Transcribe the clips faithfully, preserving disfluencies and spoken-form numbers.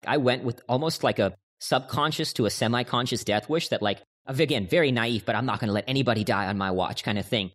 I went with almost like a subconscious to a semi-conscious death wish that like, again, very naive, but I'm not going to let anybody die on my watch kind of thing.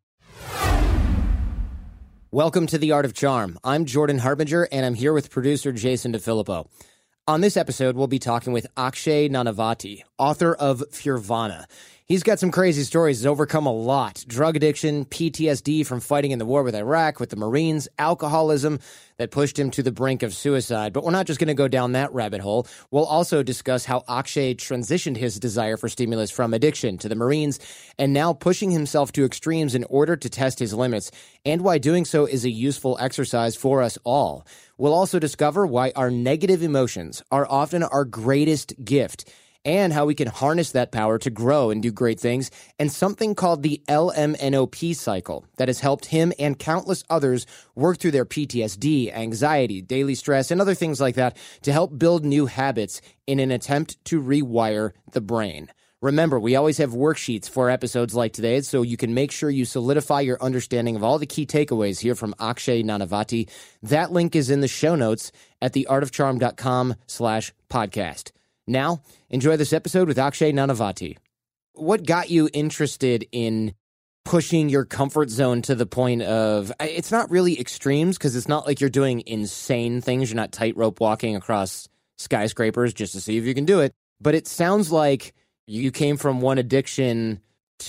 Welcome to The Art of Charm. I'm Jordan Harbinger, and I'm here with producer Jason DeFilippo. On this episode, we'll be talking with Akshay Nanavati, author of Fearvana. He's got some crazy stories. He's overcome a lot. Drug addiction, P T S D from fighting in the war with Iraq, with the Marines, alcoholism that pushed him to the brink of suicide. But we're not just going to go down that rabbit hole. We'll also discuss how Akshay transitioned his desire for stimulus from addiction to the Marines and now pushing himself to extremes in order to test his limits, and why doing so is a useful exercise for us all. We'll also discover why our negative emotions are often our greatest gift, and how we can harness that power to grow and do great things, and something called the L M N O P cycle that has helped him and countless others work through their P T S D, anxiety, daily stress, and other things like that to help build new habits in an attempt to rewire the brain. Remember, we always have worksheets for episodes like today's, so you can make sure you solidify your understanding of all the key takeaways here from Akshay Nanavati. That link is in the show notes at theartofcharm.com slash podcast. Now, enjoy this episode with Akshay Nanavati. What got you interested in pushing your comfort zone to the point of, it's not really extremes because it's not like you're doing insane things. You're not tightrope walking across skyscrapers just to see if you can do it. But it sounds like you came from one addiction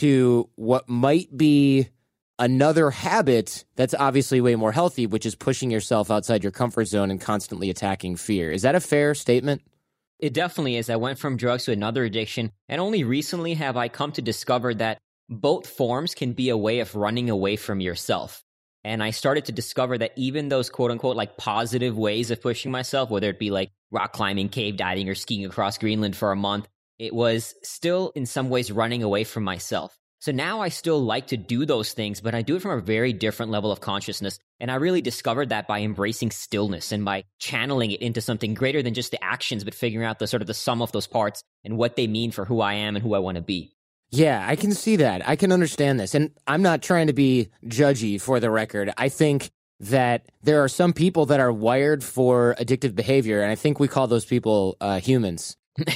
to what might be another habit that's obviously way more healthy, which is pushing yourself outside your comfort zone and constantly attacking fear. Is that a fair statement? It definitely is. I went from drugs to another addiction, and only recently have I come to discover that both forms can be a way of running away from yourself. And I started to discover that even those quote-unquote like positive ways of pushing myself, whether it be like rock climbing, cave diving, or skiing across Greenland for a month, it was still in some ways running away from myself. So now I still like to do those things, but I do it from a very different level of consciousness. And I really discovered that by embracing stillness and by channeling it into something greater than just the actions, but figuring out the sort of the sum of those parts and what they mean for who I am and who I want to be. Yeah, I can see that. I can understand this. And I'm not trying to be judgy for the record. I think that there are some people that are wired for addictive behavior, and I think we call those people uh, humans.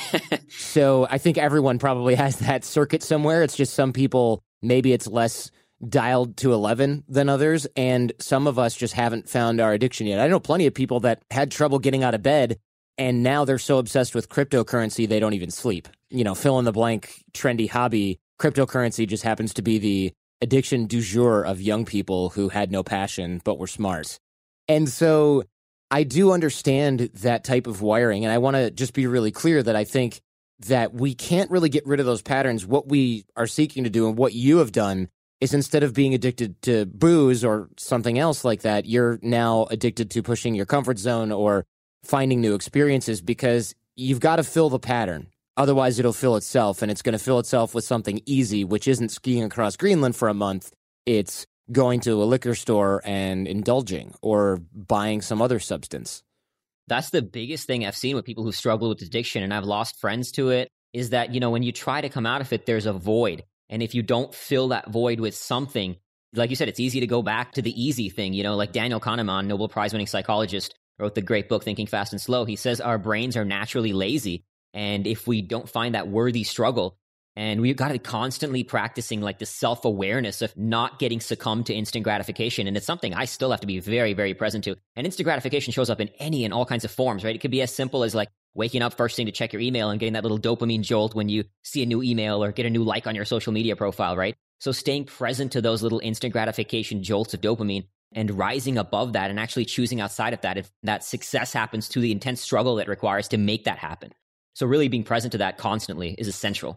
So I think everyone probably has that circuit somewhere. It's just some people, maybe it's less dialed to eleven than others, and some of us just haven't found our addiction yet. I know plenty of people that had trouble getting out of bed, and now they're so obsessed with cryptocurrency they don't even sleep. You know, fill in the blank, trendy hobby. Cryptocurrency just happens to be the addiction du jour of young people who had no passion but were smart. And so I do understand that type of wiring, and I want to just be really clear that I think that we can't really get rid of those patterns. What we are seeking to do and what you have done is, instead of being addicted to booze or something else like that, you're now addicted to pushing your comfort zone or finding new experiences, because you've got to fill the pattern. Otherwise, it'll fill itself, and it's going to fill itself with something easy, which isn't skiing across Greenland for a month. It's going to a liquor store and indulging or buying some other substance. That's the biggest thing I've seen with people who struggle with addiction, and I've lost friends to it, is that, you know, when you try to come out of it, there's a void. And if you don't fill that void with something, like you said, it's easy to go back to the easy thing. You know, like Daniel Kahneman, Nobel Prize-winning psychologist, wrote the great book, Thinking Fast and Slow. He says our brains are naturally lazy. And if we don't find that worthy struggle, and we've got to be constantly practicing like the self-awareness of not getting succumbed to instant gratification. And it's something I still have to be very, very present to. And instant gratification shows up in any and all kinds of forms, right? It could be as simple as like waking up first thing to check your email and getting that little dopamine jolt when you see a new email or get a new like on your social media profile, right? So staying present to those little instant gratification jolts of dopamine and rising above that and actually choosing outside of that, if that success happens to the intense struggle it requires to make that happen. So really being present to that constantly is essential.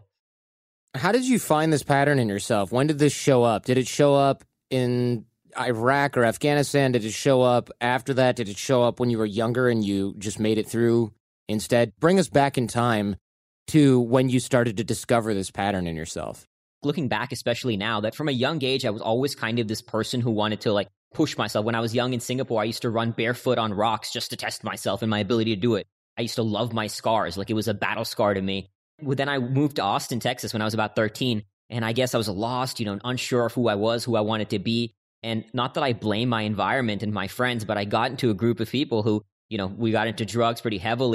How did you find this pattern in yourself? When did this show up? Did it show up in Iraq or Afghanistan? Did it show up after that? Did it show up when you were younger and you just made it through instead? Bring us back in time to when you started to discover this pattern in yourself. Looking back, especially now, that from a young age, I was always kind of this person who wanted to like push myself. When I was young in Singapore, I used to run barefoot on rocks just to test myself and my ability to do it. I used to love my scars, like it was a battle scar to me. Well, then I moved to Austin, Texas when I was about thirteen, and I guess I was lost, you know, unsure of who I was, who I wanted to be. And not that I blame my environment and my friends, but I got into a group of people who, you know, we got into drugs pretty heavily.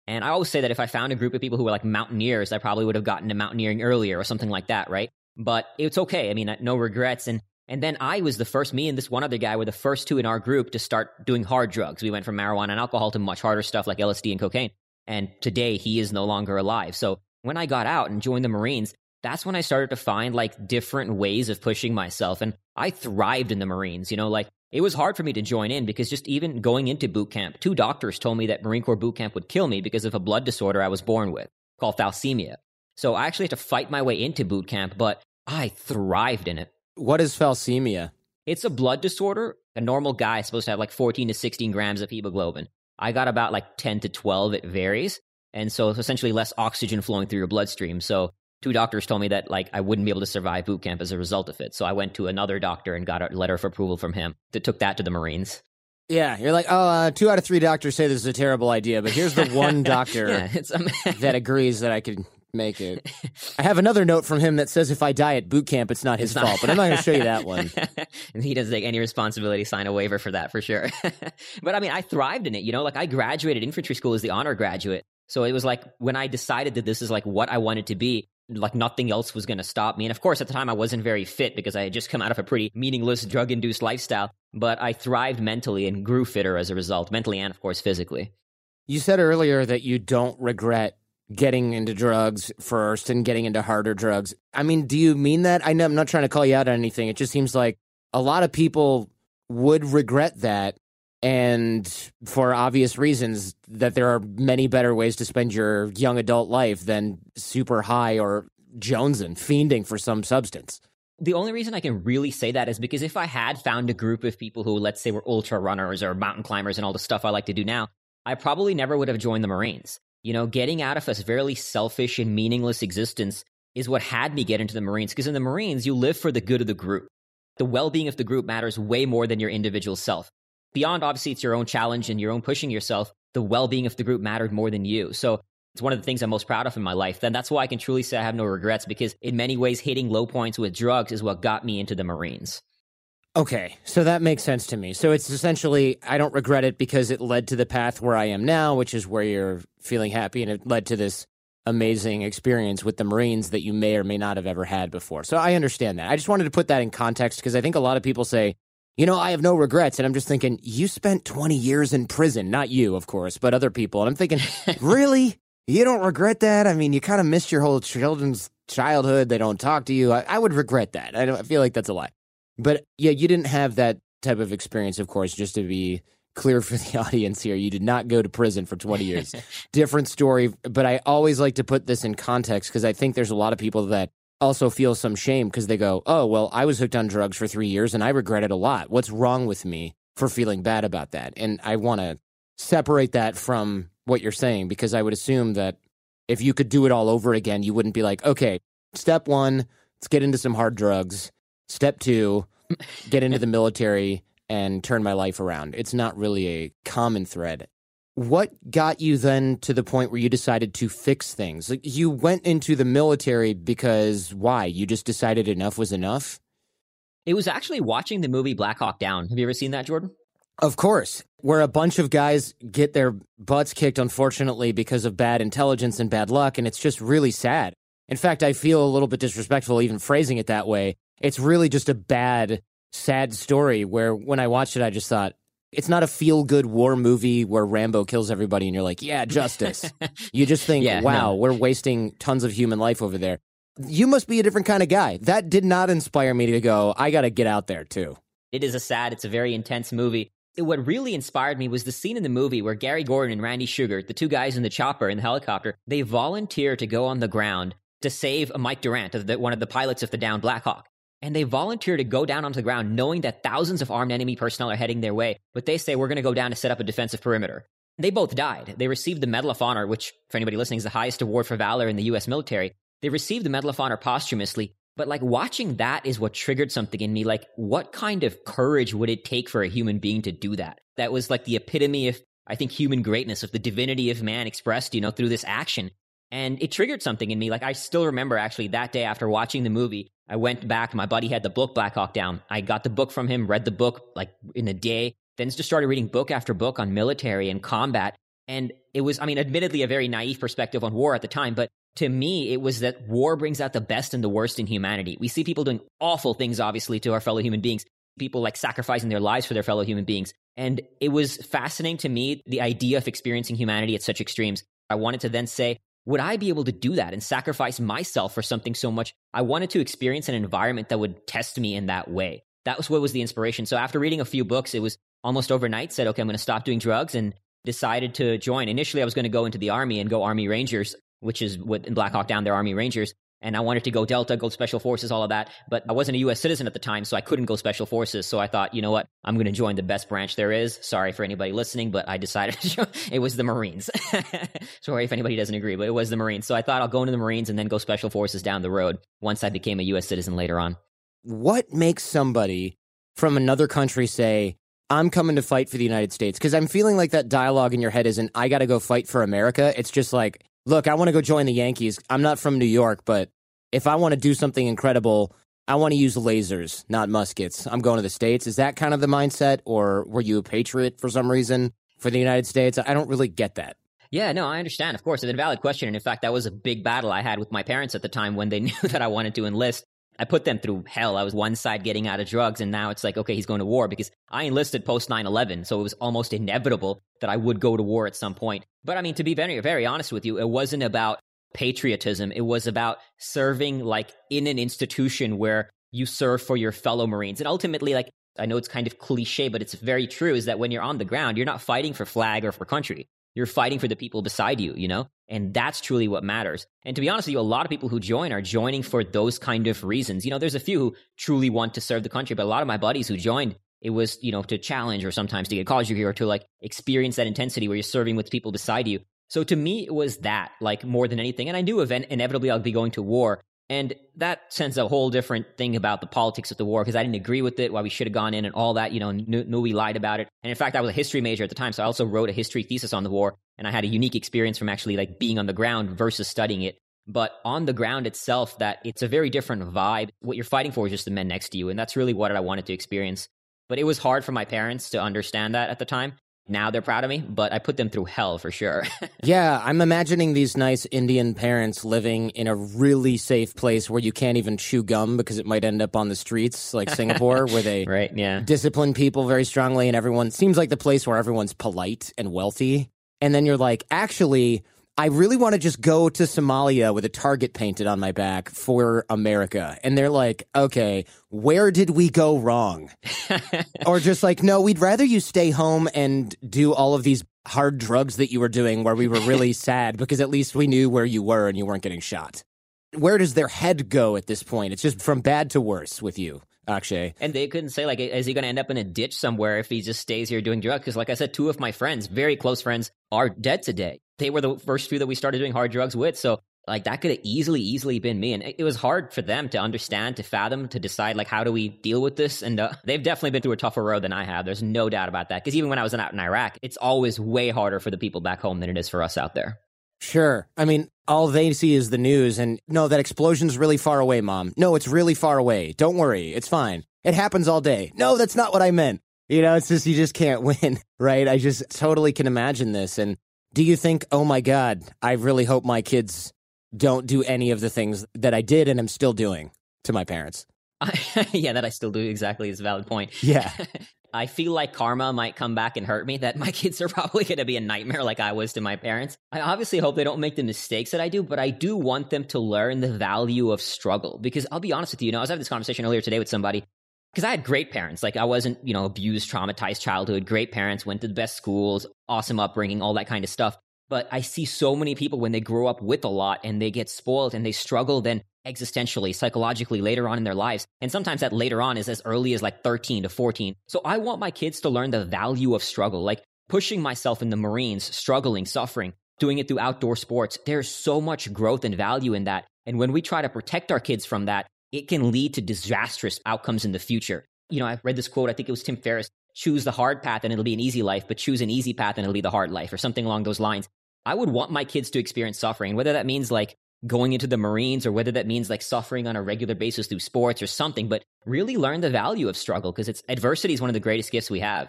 And I always say that if I found a group of people who were like mountaineers, I probably would have gotten to mountaineering earlier or something like that, right? But it's okay. I mean, no regrets. And and then I was the first, me and this one other guy were the first two in our group to start doing hard drugs. We went from marijuana and alcohol to much harder stuff like L S D and cocaine. And today he is no longer alive. So when I got out and joined the Marines, that's when I started to find like different ways of pushing myself. And I thrived in the Marines, you know, like it was hard for me to join in because just even going into boot camp, two doctors told me that Marine Corps boot camp would kill me because of a blood disorder I was born with called thalassemia. So I actually had to fight my way into boot camp, but I thrived in it. What is thalassemia? It's a blood disorder. A normal guy is supposed to have like fourteen to sixteen grams of hemoglobin. I got about like ten to twelve. It varies. And so it's essentially less oxygen flowing through your bloodstream. So two doctors told me that like I wouldn't be able to survive boot camp as a result of it. So I went to another doctor and got a letter of approval from him that took that to the Marines. Yeah, you're like, oh, uh, two out of three doctors say this is a terrible idea, but here's the one doctor yeah, it's, um, that agrees that I could make it. I have another note from him that says if I die at boot camp, it's not his it's not... fault, but I'm not going to show you that one. And he doesn't take any responsibility, sign a waiver for that for sure. But I mean, I thrived in it, you know, like I graduated infantry school as the honor graduate. So it was like when I decided that this is like what I wanted to be, like nothing else was going to stop me. And of course, at the time, I wasn't very fit because I had just come out of a pretty meaningless drug-induced lifestyle. But I thrived mentally and grew fitter as a result, mentally and, of course, physically. You said earlier that you don't regret getting into drugs first and getting into harder drugs. I mean, do you mean that? I know I'm not trying to call you out on anything. It just seems like a lot of people would regret that. And for obvious reasons, that there are many better ways to spend your young adult life than super high or jonesing, fiending for some substance. The only reason I can really say that is because if I had found a group of people who, let's say, were ultra runners or mountain climbers and all the stuff I like to do now, I probably never would have joined the Marines. You know, getting out of a very selfish and meaningless existence is what had me get into the Marines. Because in the Marines, you live for the good of the group. The well-being of the group matters way more than your individual self. Beyond, obviously, it's your own challenge and your own pushing yourself, the well-being of the group mattered more than you. So it's one of the things I'm most proud of in my life. Then that's why I can truly say I have no regrets, because in many ways, hitting low points with drugs is what got me into the Marines. Okay, so that makes sense to me. So it's essentially, I don't regret it because it led to the path where I am now, which is where you're feeling happy, and it led to this amazing experience with the Marines that you may or may not have ever had before. So I understand that. I just wanted to put that in context because I think a lot of people say, you know, I have no regrets. And I'm just thinking, you spent twenty years in prison. Not you, of course, but other people. And I'm thinking, really? You don't regret that? I mean, you kind of missed your whole children's childhood. They don't talk to you. I, I would regret that. I, don't, I feel like that's a lie. But yeah, you didn't have that type of experience, of course, just to be clear for the audience here. You did not go to prison for twenty years. Different story. But I always like to put this in context because I think there's a lot of people that also feel some shame because they go, oh, well, I was hooked on drugs for three years and I regret it a lot. What's wrong with me for feeling bad about that? And I want to separate that from what you're saying, because I would assume that if you could do it all over again, you wouldn't be like, okay, step one, let's get into some hard drugs. Step two, get into the military and turn my life around. It's not really a common thread. What got you then to the point where you decided to fix things? Like, you went into the military because why? You just decided enough was enough? It was actually watching the movie Black Hawk Down. Have you ever seen that, Jordan? Of course. Where a bunch of guys get their butts kicked, unfortunately, because of bad intelligence and bad luck, and it's just really sad. In fact, I feel a little bit disrespectful even phrasing it that way. It's really just a bad, sad story where when I watched it, I just thought, it's not a feel-good war movie where Rambo kills everybody and you're like, yeah, justice. You just think, yeah, wow, no. we're wasting tons of human life over there. You must be a different kind of guy. That did not inspire me to go, I got to get out there too. It is a sad, it's a very intense movie. It, what really inspired me was the scene in the movie where Gary Gordon and Randy Sugar, the two guys in the chopper, in the helicopter, they volunteer to go on the ground to save Mike Durant, the, one of the pilots of the downed Black Hawk. And they volunteer to go down onto the ground knowing that thousands of armed enemy personnel are heading their way. But they say, we're going to go down to set up a defensive perimeter. They both died. They received the Medal of Honor, which, for anybody listening, is the highest award for valor in the U S military. They received the Medal of Honor posthumously. But like watching that is what triggered something in me. Like, what kind of courage would it take for a human being to do that? That was like the epitome of, I think, human greatness, of the divinity of man expressed, you know, through this action. And it triggered something in me. Like, I still remember actually that day after watching the movie, I went back. My buddy had the book Black Hawk Down. I got the book from him, read the book like in a day, then just started reading book after book on military and combat. And it was, I mean, admittedly a very naive perspective on war at the time, but to me, it was that war brings out the best and the worst in humanity. We see people doing awful things, obviously, to our fellow human beings, people like sacrificing their lives for their fellow human beings. And it was fascinating to me, the idea of experiencing humanity at such extremes. I wanted to then say, would I be able to do that and sacrifice myself for something so much? I wanted to experience an environment that would test me in that way. That was what was the inspiration. So after reading a few books, it was almost overnight, said, okay, I'm going to stop doing drugs, and decided to join. Initially, I was going to go into the Army and go Army Rangers, which is what in Black Hawk Down, they're Army Rangers. And I wanted to go Delta, go Special Forces, all of that. But I wasn't a U S citizen at the time, so I couldn't go Special Forces. So I thought, you know what? I'm going to join the best branch there is. Sorry for anybody listening, but I decided to join. It was the Marines. Sorry if anybody doesn't agree, but it was the Marines. So I thought I'll go into the Marines and then go Special Forces down the road once I became a U S citizen later on. What makes somebody from another country say, I'm coming to fight for the United States? Because I'm feeling like that dialogue in your head isn't, I got to go fight for America. It's just like, look, I want to go join the Yankees. I'm not from New York, but if I want to do something incredible, I want to use lasers, not muskets. I'm going to the States. Is that kind of the mindset? Or were you a patriot for some reason for the United States? I don't really get that. Yeah, no, I understand. Of course, it's a valid question. And in fact, that was a big battle I had with my parents at the time when they knew that I wanted to enlist. I put them through hell. I was one side getting out of drugs, and now it's like, okay, he's going to war, because I enlisted post nine eleven, so it was almost inevitable that I would go to war at some point. But I mean, to be very, very honest with you, it wasn't about patriotism. It was about serving like in an institution where you serve for your fellow Marines. And ultimately, like, I know it's kind of cliche, but it's very true, is that when you're on the ground, you're not fighting for flag or for country. You're fighting for the people beside you, you know? And that's truly what matters. And to be honest with you, a lot of people who join are joining for those kind of reasons. You know, there's a few who truly want to serve the country, but a lot of my buddies who joined, it was, you know, to challenge or sometimes to get a college degree or to like experience that intensity where you're serving with people beside you. So to me, it was that, like, more than anything. And I knew event- inevitably I'd be going to war. And that sends a whole different thing about the politics of the war, because I didn't agree with it, why we should have gone in and all that, you know, knew, knew we lied about it. And in fact, I was a history major at the time, so I also wrote a history thesis on the war, and I had a unique experience from actually like being on the ground versus studying it. But on the ground itself, that it's a very different vibe. What you're fighting for is just the men next to you, and that's really what I wanted to experience. But it was hard for my parents to understand that at the time. Now they're proud of me, but I put them through hell for sure. Yeah, I'm imagining these nice Indian parents living in a really safe place where you can't even chew gum because it might end up on the streets, like Singapore, where they right, yeah. discipline people very strongly, and everyone seems like the place where everyone's polite and wealthy. And then you're like, actually, I really want to just go to Somalia with a target painted on my back for America. And they're like, okay, where did we go wrong? Or just like, no, we'd rather you stay home and do all of these hard drugs that you were doing where we were really sad, because at least we knew where you were and you weren't getting shot. Where does their head go at this point? It's just from bad to worse with you, Akshay. And they couldn't say, like, is he going to end up in a ditch somewhere if he just stays here doing drugs? Because like I said, two of my friends, very close friends, are dead today. They were the first few that we started doing hard drugs with. So like that could have easily, easily been me. And it, it was hard for them to understand, to fathom, to decide, like, how do we deal with this? And uh, they've definitely been through a tougher road than I have. There's no doubt about that. Because even when I was out in Iraq, it's always way harder for the people back home than it is for us out there. Sure. I mean, all they see is the news and, no, that explosion's really far away, Mom. No, it's really far away. Don't worry. It's fine. It happens all day. No, that's not what I meant. You know, it's just, you just can't win, right? I just totally can imagine this. And do you think, oh my God, I really hope my kids don't do any of the things that I did and am still doing to my parents? Yeah, that I still do, exactly, is a valid point. Yeah. I feel like karma might come back and hurt me, that my kids are probably going to be a nightmare like I was to my parents. I obviously hope they don't make the mistakes that I do, but I do want them to learn the value of struggle. Because I'll be honest with you, you know, I was having this conversation earlier today with somebody, because I had great parents. Like, I wasn't, you know, abused, traumatized childhood, great parents, went to the best schools, awesome upbringing, all that kind of stuff. But I see so many people when they grow up with a lot and they get spoiled and they struggle then existentially, psychologically later on in their lives. And sometimes that later on is as early as like thirteen to fourteen. So I want my kids to learn the value of struggle, like pushing myself in the Marines, struggling, suffering, doing it through outdoor sports. There's so much growth and value in that. And when we try to protect our kids from that, it can lead to disastrous outcomes in the future. You know, I read this quote, I think it was Tim Ferriss, choose the hard path and it'll be an easy life, but choose an easy path and it'll be the hard life, or something along those lines. I would want my kids to experience suffering, whether that means like going into the Marines or whether that means like suffering on a regular basis through sports or something, but really learn the value of struggle, because it's adversity is one of the greatest gifts we have. And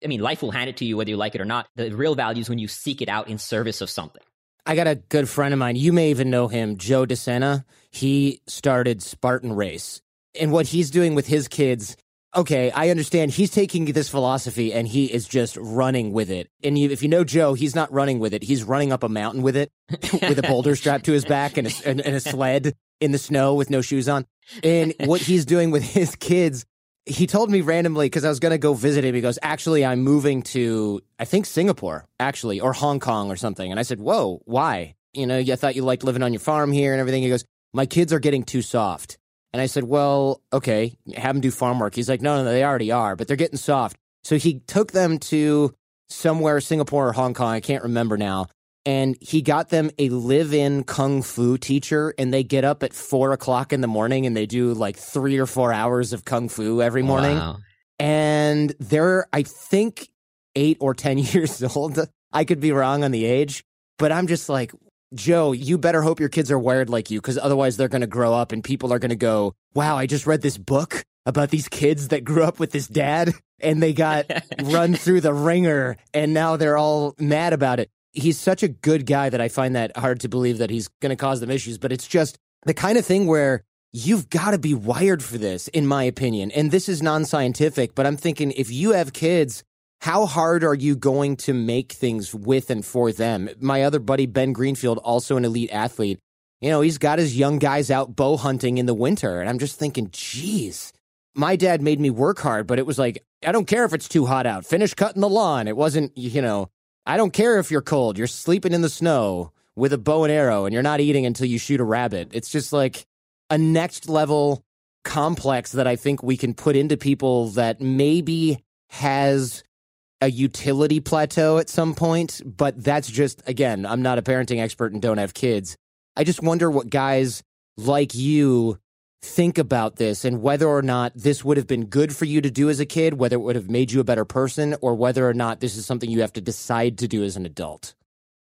I mean, life will hand it to you whether you like it or not. The real value is when you seek it out in service of something. I got a good friend of mine. You may even know him, Joe DeSena. He started Spartan Race. And what he's doing with his kids, okay, I understand. He's taking this philosophy and he is just running with it. And you, if you know Joe, he's not running with it. He's running up a mountain with it, with a boulder strapped to his back and a, and, and a sled in the snow with no shoes on. And what he's doing with his kids, he told me randomly, because I was going to go visit him, he goes, actually, I'm moving to, I think, Singapore, actually, or Hong Kong or something. And I said, whoa, why? You know, I thought you liked living on your farm here and everything. He goes, my kids are getting too soft. And I said, well, okay, have them do farm work. He's like, no, no, no, they already are, but they're getting soft. So he took them to somewhere, Singapore or Hong Kong, I can't remember now. And he got them a live-in kung fu teacher, and they get up at four o'clock in the morning and they do like three or four hours of kung fu every morning. Wow. And they're, I think, eight or ten years old. I could be wrong on the age, but I'm just like, Joe, you better hope your kids are wired like you, because otherwise they're going to grow up and people are going to go, wow, I just read this book about these kids that grew up with this dad and they got run through the ringer and now they're all mad about it. He's such a good guy that I find that hard to believe that he's going to cause them issues, but it's just the kind of thing where you've got to be wired for this, in my opinion. And this is non-scientific, but I'm thinking if you have kids, how hard are you going to make things with and for them? My other buddy, Ben Greenfield, also an elite athlete, you know, he's got his young guys out bow hunting in the winter. And I'm just thinking, geez, my dad made me work hard, but it was like, I don't care if it's too hot out. Finish cutting the lawn. It wasn't, you know, I don't care if you're cold. You're sleeping in the snow with a bow and arrow and you're not eating until you shoot a rabbit. It's just like a next level complex that I think we can put into people that maybe has a utility plateau at some point, but that's just, again, I'm not a parenting expert and don't have kids. I just wonder what guys like you think about this and whether or not this would have been good for you to do as a kid, whether it would have made you a better person, or whether or not this is something you have to decide to do as an adult.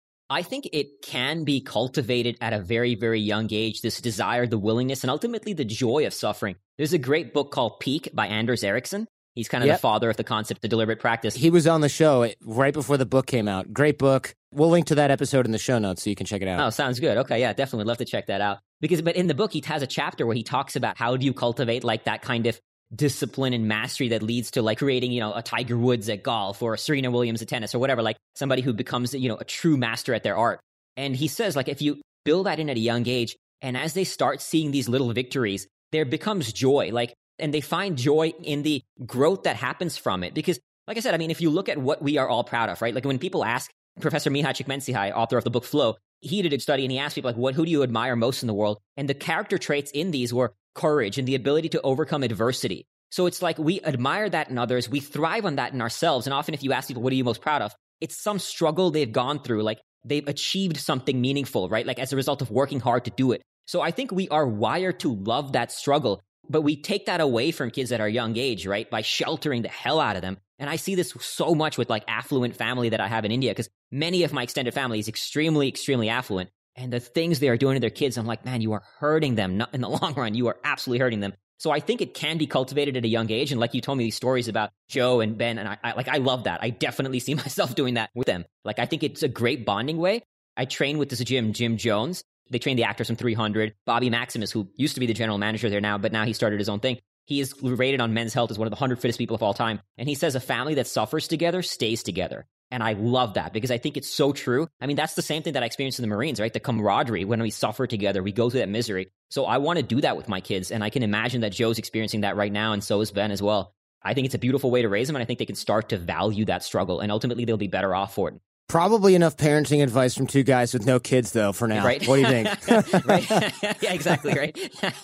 I think it can be cultivated at a very, very young age, this desire, the willingness, and ultimately the joy of suffering. There's a great book called Peak by Anders Ericsson. He's kind of yep. the father of the concept of deliberate practice. He was on the show right before the book came out. Great book. We'll link to that episode in the show notes so you can check it out. Oh, sounds good. Okay, yeah, definitely love to check that out. Because, but in the book, he has a chapter where he talks about how do you cultivate like that kind of discipline and mastery that leads to like creating, you know, a Tiger Woods at golf or a Serena Williams at tennis or whatever, like somebody who becomes, you know, a true master at their art. And he says, like, if you build that in at a young age, and as they start seeing these little victories, there becomes joy. Like, and they find joy in the growth that happens from it. Because, like I said, I mean, if you look at what we are all proud of, right? Like when people ask, Professor Mihaly Csikszentmihalyi, author of the book Flow, he did a study and he asked people, like, what, who do you admire most in the world? And the character traits in these were courage and the ability to overcome adversity. So it's like we admire that in others. We thrive on that in ourselves. And often if you ask people, what are you most proud of? It's some struggle they've gone through. Like they've achieved something meaningful, right? Like as a result of working hard to do it. So I think we are wired to love that struggle. But we take that away from kids at our young age, right? By sheltering the hell out of them. And I see this so much with like affluent family that I have in India, because many of my extended family is extremely, extremely affluent. And the things they are doing to their kids, I'm like, man, you are hurting them. In the long run, you are absolutely hurting them. So I think it can be cultivated at a young age. And like you told me these stories about Joe and Ben, and I, I like, I love that. I definitely see myself doing that with them. Like, I think it's a great bonding way. I train with this gym, Jim Jones. They train the actors from three hundred. Bobby Maximus, who used to be the general manager there now, but now he started his own thing. He is rated on Men's Health as one of the one hundred fittest people of all time. And he says a family that suffers together stays together. And I love that because I think it's so true. I mean, that's the same thing that I experienced in the Marines, right? The camaraderie, when we suffer together, we go through that misery. So I want to do that with my kids. And I can imagine that Joe's experiencing that right now. And so is Ben as well. I think it's a beautiful way to raise them. And I think they can start to value that struggle. And ultimately, they'll be better off for it. Probably enough parenting advice from two guys with no kids, though, for now. Right? What do you think? Right? Yeah, exactly, right?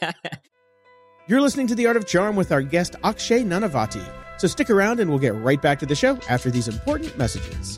You're listening to The Art of Charm with our guest, Akshay Nanavati. So stick around and we'll get right back to the show after these important messages.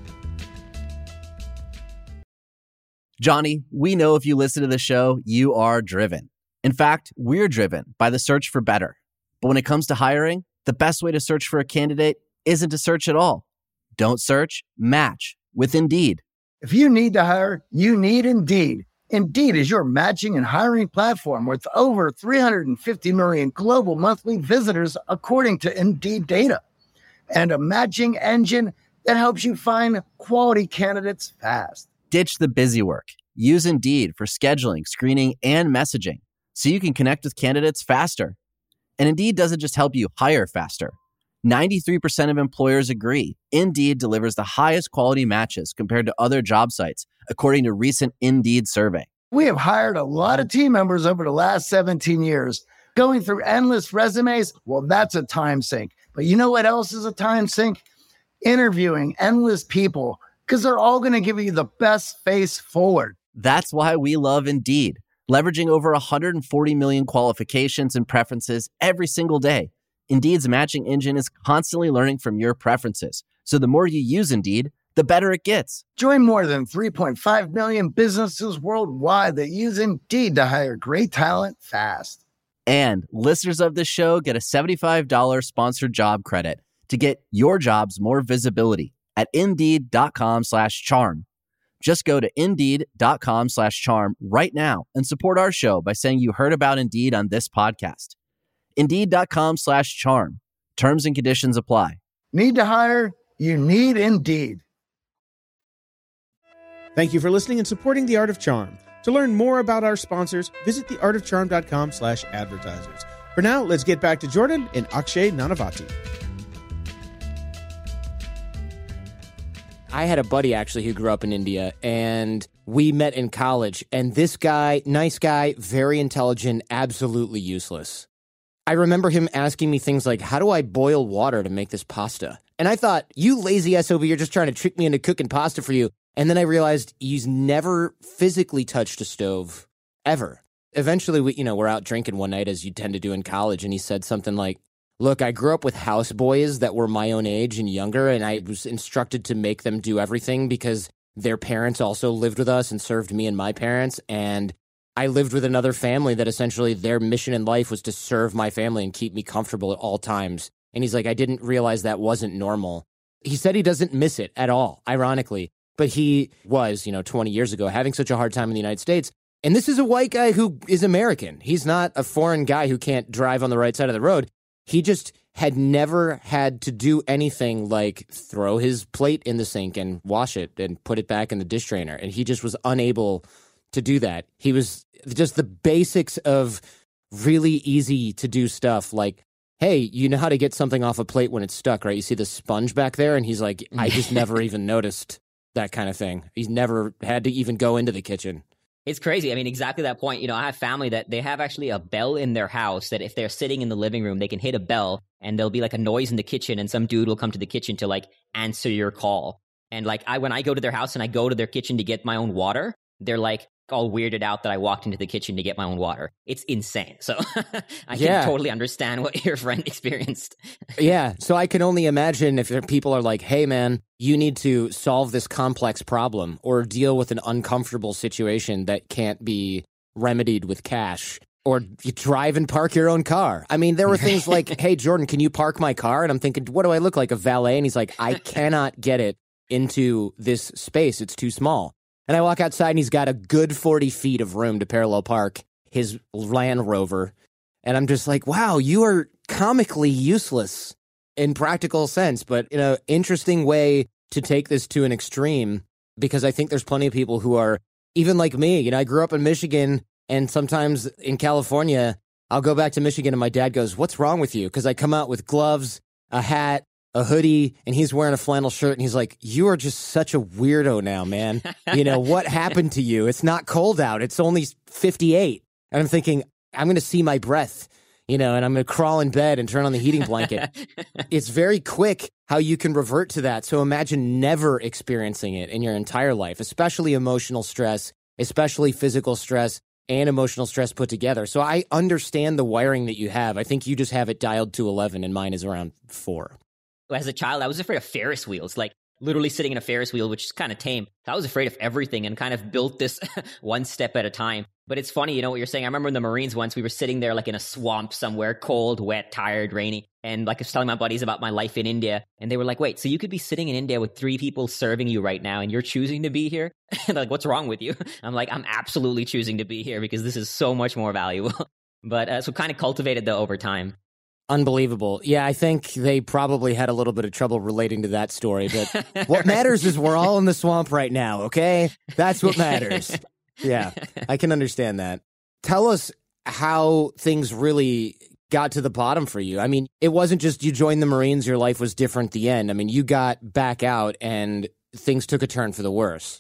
Johnny, we know if you listen to the show, you are driven. In fact, we're driven by the search for better. But when it comes to hiring, the best way to search for a candidate isn't to search at all. Don't search, match with Indeed. If you need to hire, you need Indeed. Indeed is your matching and hiring platform with over three hundred fifty million global monthly visitors, according to Indeed data. and a matching engine that helps you find quality candidates fast. Ditch the busy work. Use Indeed for scheduling, screening, and messaging so you can connect with candidates faster. And Indeed doesn't just help you hire faster. ninety-three percent of employers agree Indeed delivers the highest quality matches compared to other job sites, according to a recent Indeed survey. We have hired a lot of team members over the last seventeen years. Going through endless resumes, well, that's a time sink. But you know what else is a time sink? Interviewing endless people, because they're all going to give you the best face forward. That's why we love Indeed, leveraging over one hundred forty million qualifications and preferences every single day. Indeed's matching engine is constantly learning from your preferences. So the more you use Indeed, the better it gets. Join more than three point five million businesses worldwide that use Indeed to hire great talent fast. And listeners of this show get a seventy-five dollars sponsored job credit to get your jobs more visibility at Indeed.com slash charm. Just go to Indeed.com slash charm right now and support our show by saying you heard about Indeed on this podcast. Indeed.com slash charm. Terms and conditions apply. Need to hire? You need Indeed. Thank you for listening and supporting The Art of Charm. To learn more about our sponsors, visit theartofcharm.com slash advertisers. For now, let's get back to Jordan and Akshay Nanavati. I had a buddy actually who grew up in India, and we met in college. And this guy, nice guy, very intelligent, absolutely useless. I remember him asking me things like, how do I boil water to make this pasta? And I thought, you lazy S O B, you're just trying to trick me into cooking pasta for you. And then I realized he's never physically touched a stove, ever. Eventually, we, you know, we're out drinking one night, as you tend to do in college, and he said something like, look, I grew up with houseboys that were my own age and younger, and I was instructed to make them do everything because their parents also lived with us and served me and my parents, and I lived with another family that essentially their mission in life was to serve my family and keep me comfortable at all times. And he's like, I didn't realize that wasn't normal. He said he doesn't miss it at all, ironically. But he was, you know, twenty years ago, having such a hard time in the United States. And this is a white guy who is American. He's not a foreign guy who can't drive on the right side of the road. He just had never had to do anything like throw his plate in the sink and wash it and put it back in the dish drainer. And he just was unable to do that. He was just the basics of really easy to do stuff like, hey, you know how to get something off a plate when it's stuck, right? You see the sponge back there? And he's like, I just never even noticed that kind of thing. He's never had to even go into the kitchen. It's crazy. I mean, exactly that point. You know, I have family that they have actually a bell in their house that if they're sitting in the living room, they can hit a bell and there'll be like a noise in the kitchen and some dude will come to the kitchen to like answer your call. And like I, when I go to their house and I go to their kitchen to get my own water, they're like all weirded out that I walked into the kitchen to get my own water. It's insane. So I Yeah. can totally understand what your friend experienced. Yeah, so I can only imagine if there- people are like, hey, man, you need to solve this complex problem or deal with an uncomfortable situation that can't be remedied with cash. Or you drive and park your own car. I mean, there were things like, hey, Jordan, can you park my car? And I'm thinking, what do I look like, a valet? And he's like, I cannot get it into this space. It's too small. And I walk outside and he's got a good forty feet of room to parallel park his Land Rover. And I'm just like, wow, you are comically useless in practical sense. But, you know, interesting way to take this to an extreme, because I think there's plenty of people who are even like me. You know, I grew up in Michigan, and sometimes in California, I'll go back to Michigan and my dad goes, what's wrong with you? Because I come out with gloves, a hat, a hoodie, and he's wearing a flannel shirt, and he's like, you are just such a weirdo now, man. You know, what happened to you? It's not cold out. It's only fifty-eight. And I'm thinking, I'm going to see my breath, you know, and I'm going to crawl in bed and turn on the heating blanket. It's very quick how you can revert to that. So imagine never experiencing it in your entire life, especially emotional stress, especially physical stress and emotional stress put together. So I understand the wiring that you have. I think you just have it dialed to eleven, and mine is around four. As a child, I was afraid of Ferris wheels, like literally sitting in a Ferris wheel, which is kind of tame. So I was afraid of everything and kind of built this one step at a time. But it's funny, you know what you're saying? I remember in the Marines once, we were sitting there like in a swamp somewhere, cold, wet, tired, rainy. And like I was telling my buddies about my life in India. And they were like, wait, so you could be sitting in India with three people serving you right now and you're choosing to be here? And like, what's wrong with you? I'm like, I'm absolutely choosing to be here because this is so much more valuable. But uh, so kind of cultivated though over time. Unbelievable. Yeah, I think they probably had a little bit of trouble relating to that story, but what matters is we're all in the swamp right now, okay? That's what matters. Yeah, I can understand that. Tell us how things really got to the bottom for you. I mean, it wasn't just you joined the Marines, your life was different at the end. I mean, you got back out and things took a turn for the worse.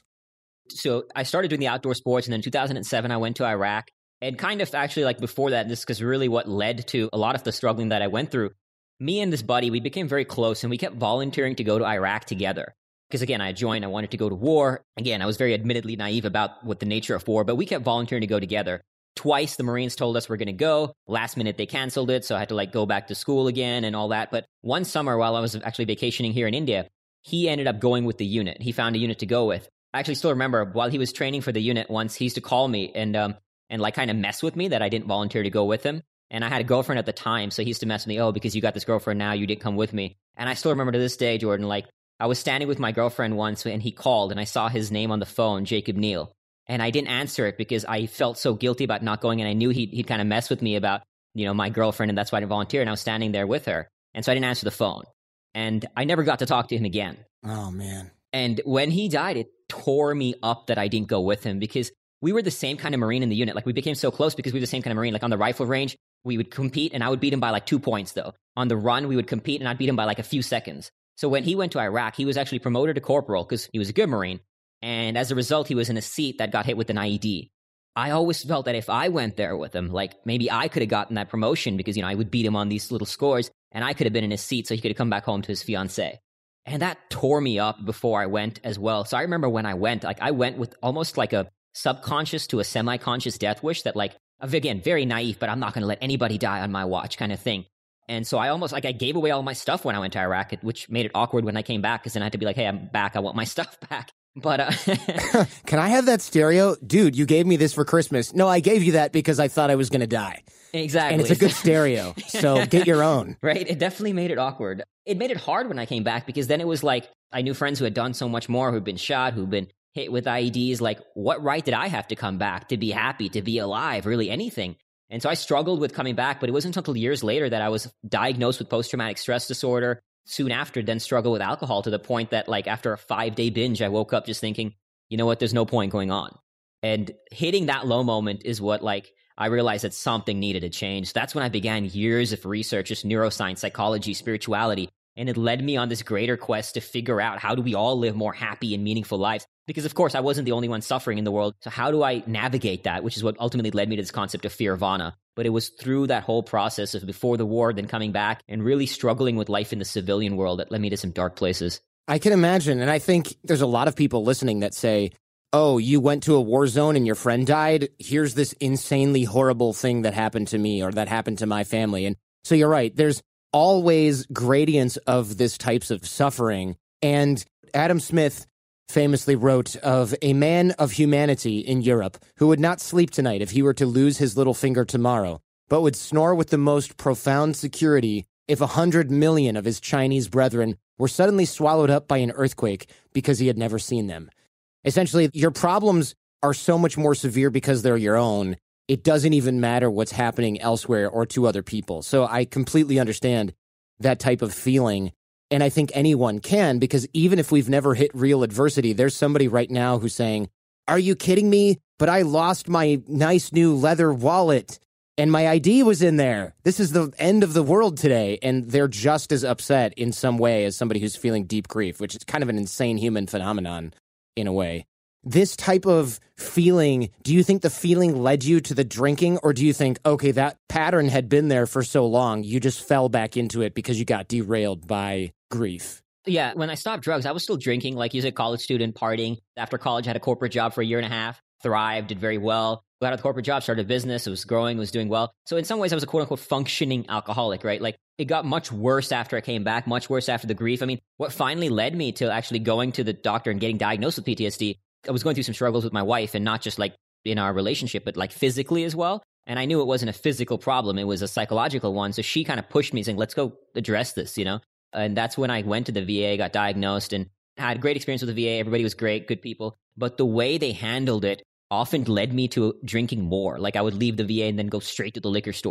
So I started doing the outdoor sports, and then in two thousand seven, I went to Iraq. And kind of actually like before that, this is really what led to a lot of the struggling that I went through. Me and this buddy, we became very close, and we kept volunteering to go to Iraq together. Because again, I joined, I wanted to go to war. Again, I was very admittedly naive about what the nature of war, but we kept volunteering to go together. Twice the Marines told us we're going to go. Last minute they canceled it, so I had to like go back to school again and all that. But one summer while I was actually vacationing here in India, he ended up going with the unit. He found a unit to go with. I actually still remember while he was training for the unit once, he used to call me and um, and like kind of mess with me that I didn't volunteer to go with him. And I had a girlfriend at the time, so he used to mess with me, oh, because you got this girlfriend now, you didn't come with me. And I still remember to this day, Jordan, like I was standing with my girlfriend once and he called and I saw his name on the phone, Jacob Neal. And I didn't answer it because I felt so guilty about not going, and I knew he'd, he'd kind of mess with me about, you know, my girlfriend, and that's why I didn't volunteer. And I was standing there with her. And so I didn't answer the phone. And I never got to talk to him again. Oh, man. And when he died, it tore me up that I didn't go with him because we were the same kind of Marine in the unit. Like we became so close because we were the same kind of Marine. Like on the rifle range, we would compete and I would beat him by like two points though. On the run, we would compete and I'd beat him by like a few seconds. So when he went to Iraq, he was actually promoted to corporal because he was a good Marine. And as a result, he was in a seat that got hit with an I E D. I always felt that if I went there with him, like maybe I could have gotten that promotion because, you know, I would beat him on these little scores and I could have been in his seat so he could have come back home to his fiancée. And that tore me up before I went as well. So I remember when I went, like I went with almost like a subconscious to a semi-conscious death wish that like, again, very naive, but I'm not going to let anybody die on my watch kind of thing. And so I almost like I gave away all my stuff when I went to Iraq, which made it awkward when I came back because then I had to be like, hey, I'm back. I want my stuff back. But uh, can I have that stereo? Dude, you gave me this for Christmas. No, I gave you that because I thought I was going to die. Exactly. And it's a good stereo. So get your own. Right. It definitely made it awkward. It made it hard when I came back because then it was like I knew friends who had done so much more, who'd been shot, who'd been hit with I E Ds. Like, what right did I have to come back to be happy, to be alive, really anything? And so I struggled with coming back, but it wasn't until years later that I was diagnosed with post-traumatic stress disorder. Soon after, then struggled with alcohol to the point that, like, after a five-day binge, I woke up just thinking, you know what, there's no point going on. And hitting that low moment is what, like, I realized that something needed to change. That's when I began years of research, just neuroscience, psychology, spirituality. And it led me on this greater quest to figure out how do we all live more happy and meaningful lives? Because, of course, I wasn't the only one suffering in the world. So how do I navigate that? Which is what ultimately led me to this concept of Fearvana. But it was through that whole process of before the war, then coming back, and really struggling with life in the civilian world that led me to some dark places. I can imagine. And I think there's a lot of people listening that say, oh, you went to a war zone and your friend died. Here's this insanely horrible thing that happened to me or that happened to my family. And so you're right. There's always gradients of this types of suffering. And Adam Smith famously wrote of a man of humanity in Europe who would not sleep tonight if he were to lose his little finger tomorrow, but would snore with the most profound security if a hundred million of his Chinese brethren were suddenly swallowed up by an earthquake because he had never seen them. Essentially, your problems are so much more severe because they're your own. It doesn't even matter what's happening elsewhere or to other people. So I completely understand that type of feeling. And I think anyone can, because even if we've never hit real adversity, there's somebody right now who's saying, are you kidding me? But I lost my nice new leather wallet and my I D was in there. This is the end of the world today. And they're just as upset in some way as somebody who's feeling deep grief, which is kind of an insane human phenomenon in a way. This type of feeling, do you think the feeling led you to the drinking, or do you think, okay, that pattern had been there for so long, you just fell back into it because you got derailed by grief? Yeah, when I stopped drugs, I was still drinking, like you said, college student, partying. After college, I had a corporate job for a year and a half, thrived, did very well. Got out of the corporate job, started a business, it was growing, was doing well. So in some ways, I was a quote-unquote functioning alcoholic, right? Like, it got much worse after I came back, much worse after the grief. I mean, what finally led me to actually going to the doctor and getting diagnosed with P T S D, I was going through some struggles with my wife, and not just like in our relationship, but like physically as well. And I knew it wasn't a physical problem, it was a psychological one. So she kind of pushed me saying, let's go address this, you know? And that's when I went to the V A, got diagnosed, and had a great experience with the V A. Everybody was great, good people. But the way they handled it often led me to drinking more. Like I would leave the V A and then go straight to the liquor store.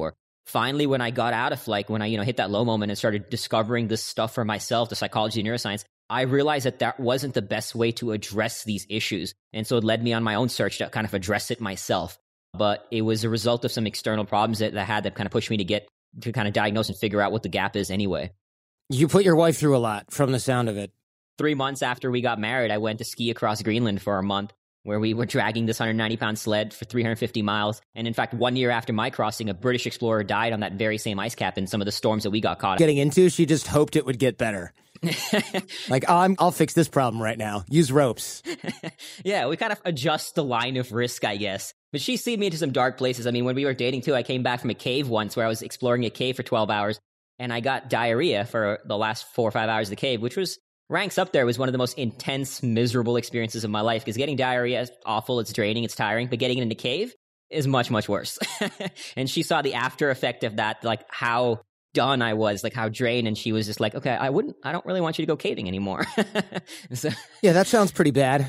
finally, when I got out of like, when I, you know, hit that low moment and started discovering this stuff for myself, the psychology and neuroscience, I realized that that wasn't the best way to address these issues. And so it led me on my own search to kind of address it myself. But it was a result of some external problems that I had that kind of pushed me to get, to kind of diagnose and figure out what the gap is anyway. You put your wife through a lot from the sound of it. Three months after we got married, I went to ski across Greenland for a month, where we were dragging this one hundred ninety pound sled for three hundred fifty miles. And in fact, one year after my crossing, a British explorer died on that very same ice cap in some of the storms that we got caught in. Getting into, she just hoped it would get better. Like, oh, I'm, I'll fix this problem right now. Use ropes. Yeah, we kind of adjust the line of risk, I guess. But she's seen me into some dark places. I mean, when we were dating too, I came back from a cave once where I was exploring a cave for twelve hours, and I got diarrhea for the last four or five hours of the cave, which was ranks up there was one of the most intense, miserable experiences of my life, because getting diarrhea is awful, it's draining, it's tiring, but getting in a cave is much, much worse. And she saw the after effect of that, like how done I was, like how drained, and she was just like, okay, I wouldn't, I don't really want you to go caving anymore. So, yeah, that sounds pretty bad.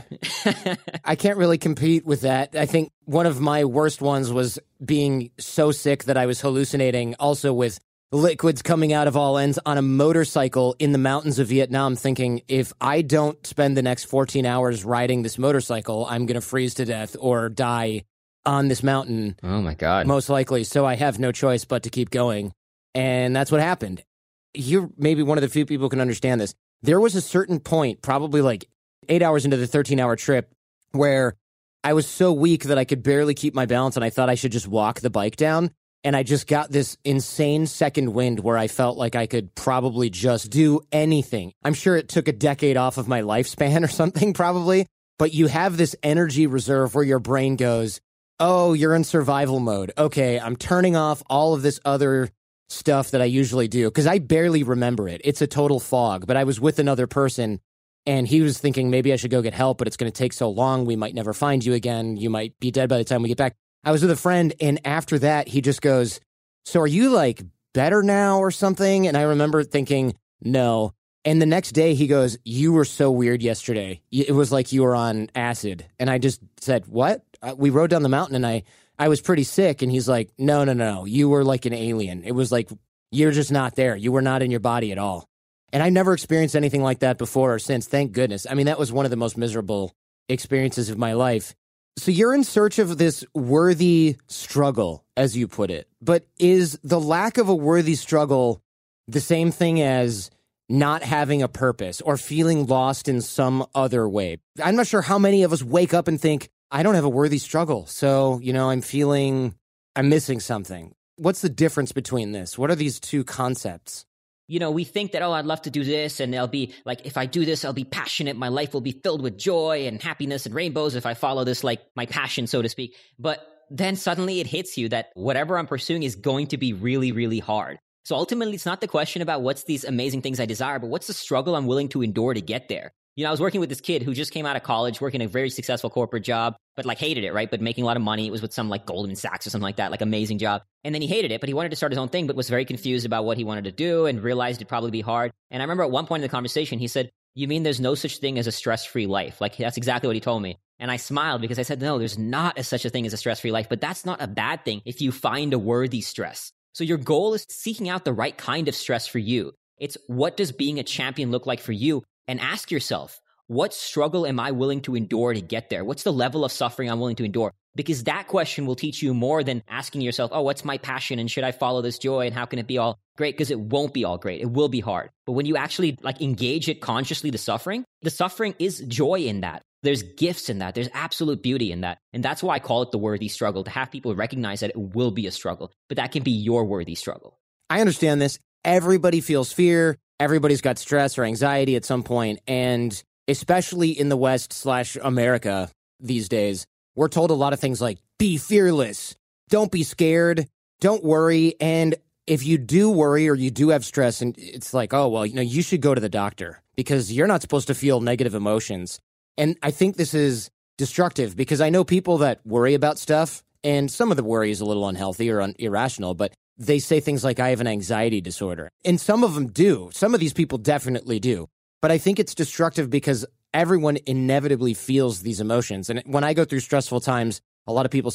I can't really compete with that. I think one of my worst ones was being so sick that I was hallucinating, also with liquids coming out of all ends on a motorcycle in the mountains of Vietnam, thinking if I don't spend the next fourteen hours riding this motorcycle, I'm going to freeze to death or die on this mountain. Oh my God. Most likely. So I have no choice but to keep going. And that's what happened. You're maybe one of the few people who can understand this. There was a certain point, probably like eight hours into the thirteen-hour trip, where I was so weak that I could barely keep my balance, and I thought I should just walk the bike down. And I just got this insane second wind where I felt like I could probably just do anything. I'm sure it took a decade off of my lifespan or something, probably. But you have this energy reserve where your brain goes, oh, you're in survival mode. Okay, I'm turning off all of this other stuff that I usually do, because I barely remember it. It's a total fog. But I was with another person, and he was thinking maybe I should go get help, but it's going to take so long. We might never find you again. You might be dead by the time we get back. I was with a friend, and after that, he just goes, so are you, like, better now or something? And I remember thinking, no. And the next day, he goes, you were so weird yesterday. It was like you were on acid. And I just said, what? We rode down the mountain, and I, I was pretty sick. And he's like, no, no, no. You were like an alien. It was like, you're just not there. You were not in your body at all. And I never experienced anything like that before or since, thank goodness. I mean, that was one of the most miserable experiences of my life. So you're in search of this worthy struggle, as you put it. But is the lack of a worthy struggle the same thing as not having a purpose or feeling lost in some other way? I'm not sure how many of us wake up and think, I don't have a worthy struggle. So, you know, I'm feeling I'm missing something. What's the difference between this? What are these two concepts? You know, we think that, oh, I'd love to do this, and I'll be, like, if I do this, I'll be passionate, my life will be filled with joy and happiness and rainbows if I follow this, like, my passion, so to speak. But then suddenly it hits you that whatever I'm pursuing is going to be really, really hard. So ultimately, it's not the question about what's these amazing things I desire, but what's the struggle I'm willing to endure to get there? You know, I was working with this kid who just came out of college, working a very successful corporate job, but like hated it, right? But making a lot of money. It was with some like Goldman Sachs or something like that, like amazing job. And then he hated it, but he wanted to start his own thing, but was very confused about what he wanted to do and realized it'd probably be hard. And I remember at one point in the conversation, he said, you mean there's no such thing as a stress-free life? Like, that's exactly what he told me. And I smiled because I said, no, there's not a, such a thing as a stress-free life, but that's not a bad thing if you find a worthy stress. So your goal is seeking out the right kind of stress for you. It's what does being a champion look like for you? And ask yourself, what struggle am I willing to endure to get there? What's the level of suffering I'm willing to endure? Because that question will teach you more than asking yourself, oh, what's my passion? And should I follow this joy? And how can it be all great? Because it won't be all great. It will be hard. But when you actually like engage it consciously, the suffering, the suffering is joy in that. There's gifts in that. There's absolute beauty in that. And that's why I call it the worthy struggle, to have people recognize that it will be a struggle, but that can be your worthy struggle. I understand this. Everybody feels fear. Everybody's got stress or anxiety at some point. And especially in the West slash America these days, we're told a lot of things like, be fearless, don't be scared, don't worry. And if you do worry or you do have stress, and it's like, oh, well, you know, you should go to the doctor because you're not supposed to feel negative emotions. And I think this is destructive because I know people that worry about stuff, and some of the worry is a little unhealthy or un- irrational, but they say things like, I have an anxiety disorder. And some of them do. Some of these people definitely do. But I think it's destructive because everyone inevitably feels these emotions. And when I go through stressful times, a lot of people say,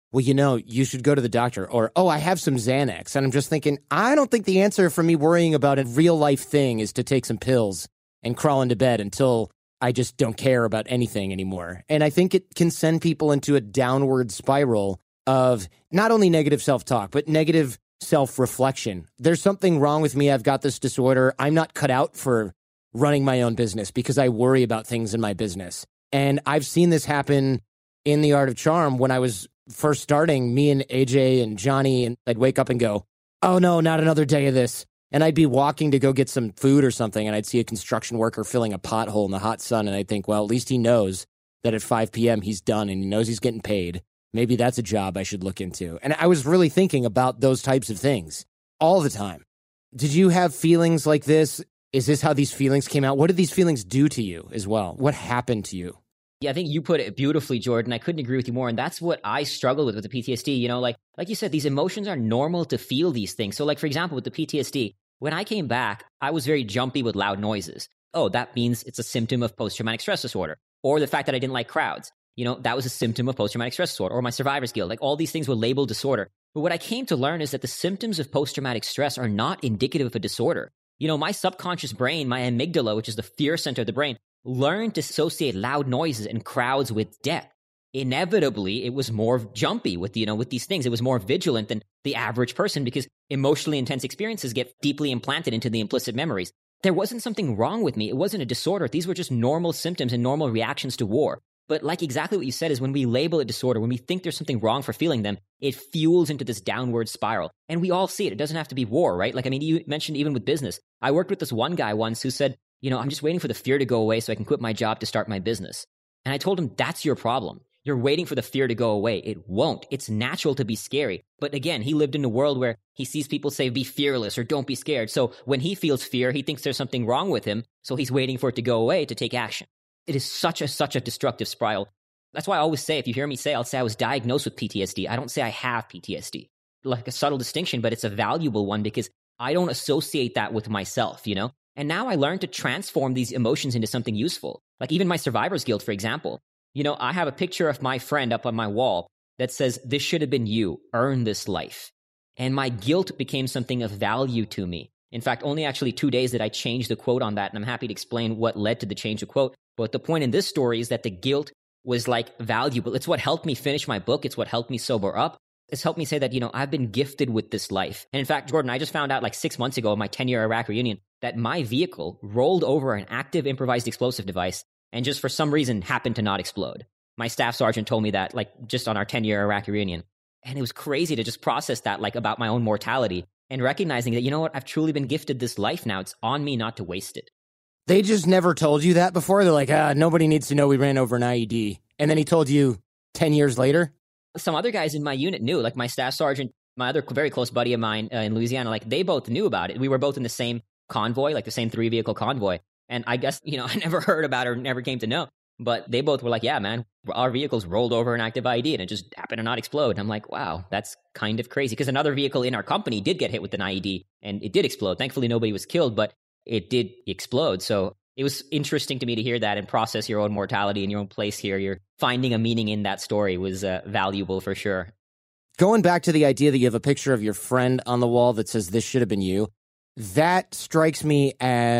well, you know, you should go to the doctor, or, oh, I have some Xanax. And I'm just thinking, I don't think the answer for me worrying about a real life thing is to take some pills and crawl into bed until I just don't care about anything anymore. And I think it can send people into a downward spiral of not only negative self-talk, but negative self-reflection. There's something wrong with me. I've got this disorder. I'm not cut out for running my own business because I worry about things in my business. And I've seen this happen in The Art of Charm when I was first starting, me and A J and Johnny, and I'd wake up and go, oh no, not another day of this. And I'd be walking to go get some food or something, and I'd see a construction worker filling a pothole in the hot sun, and I'd think, well, at least he knows that at five p.m. he's done, and he knows he's getting paid. Maybe that's a job I should look into. And I was really thinking about those types of things all the time. Did you have feelings like this? Is this how these feelings came out? What did these feelings do to you as well? What happened to you? Yeah, I think you put it beautifully, Jordan. I couldn't agree with you more. And that's what I struggle with with the P T S D. You know, like like you said, these emotions are normal to feel these things. So like, for example, with the P T S D, when I came back, I was very jumpy with loud noises. Oh, that means it's a symptom of post-traumatic stress disorder. Or the fact that I didn't like crowds. You know, that was a symptom of post-traumatic stress disorder. Or my survivor's guilt. Like all these things were labeled disorder. But what I came to learn is that the symptoms of post-traumatic stress are not indicative of a disorder. You know, my subconscious brain, my amygdala, which is the fear center of the brain, learned to associate loud noises and crowds with death. Inevitably, it was more jumpy with, you know, with these things. It was more vigilant than the average person because emotionally intense experiences get deeply implanted into the implicit memories. There wasn't something wrong with me. It wasn't a disorder. These were just normal symptoms and normal reactions to war. But like exactly what you said is when we label a disorder, when we think there's something wrong for feeling them, it fuels into this downward spiral. And we all see it. It doesn't have to be war, right? Like, I mean, you mentioned even with business. I worked with this one guy once who said, you know, I'm just waiting for the fear to go away so I can quit my job to start my business. And I told him, that's your problem. You're waiting for the fear to go away. It won't. It's natural to be scary. But again, he lived in a world where he sees people say, be fearless or don't be scared. So when he feels fear, he thinks there's something wrong with him. So he's waiting for it to go away to take action. It is such a, such a destructive spiral. That's why I always say, if you hear me say, I'll say I was diagnosed with P T S D. I don't say I have P T S D. Like a subtle distinction, but it's a valuable one because I don't associate that with myself, you know? And now I learned to transform these emotions into something useful. Like even my survivor's guilt, for example. You know, I have a picture of my friend up on my wall that says, this should have been you, earn this life. And my guilt became something of value to me. In fact, only actually two days did I change the quote on that, and I'm happy to explain what led to the change of quote. But the point in this story is that the guilt was like valuable. It's what helped me finish my book. It's what helped me sober up. It's helped me say that, you know, I've been gifted with this life. And in fact, Jordan, I just found out like six months ago, my ten-year Iraq reunion, that my vehicle rolled over an active improvised explosive device and just for some reason happened to not explode. My staff sergeant told me that, like, just on our ten-year Iraq reunion. And it was crazy to just process that, like, about my own mortality and recognizing that, you know what, I've truly been gifted this life now. It's on me not to waste it. They just never told you that before? They're like, ah, nobody needs to know we ran over an I E D. And then he told you ten years later? Some other guys in my unit knew, like my staff sergeant, my other very close buddy of mine uh, in Louisiana, like, they both knew about it. We were both in the same convoy, like the same three-vehicle convoy. And I guess, you know, I never heard about it or never came to know. But they both were like, yeah, man, our vehicles rolled over an active I E D and it just happened to not explode. And I'm like, wow, that's kind of crazy. Because another vehicle in our company did get hit with an I E D and it did explode. Thankfully, nobody was killed, but it did explode. So it was interesting to me to hear that and process your own mortality in your own place here. You're finding a meaning in that story was uh, valuable for sure. Going back to the idea that you have a picture of your friend on the wall that says, this should have been you, that strikes me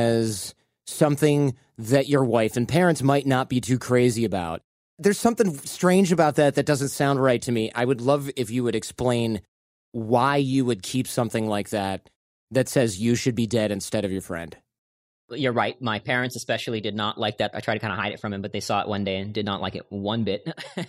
as something that your wife and parents might not be too crazy about. There's something strange about that that doesn't sound right to me. I would love if you would explain why you would keep something like that that says you should be dead instead of your friend. You're right. My parents especially did not like that. I tried to kind of hide it from him, but they saw it one day and did not like it one bit.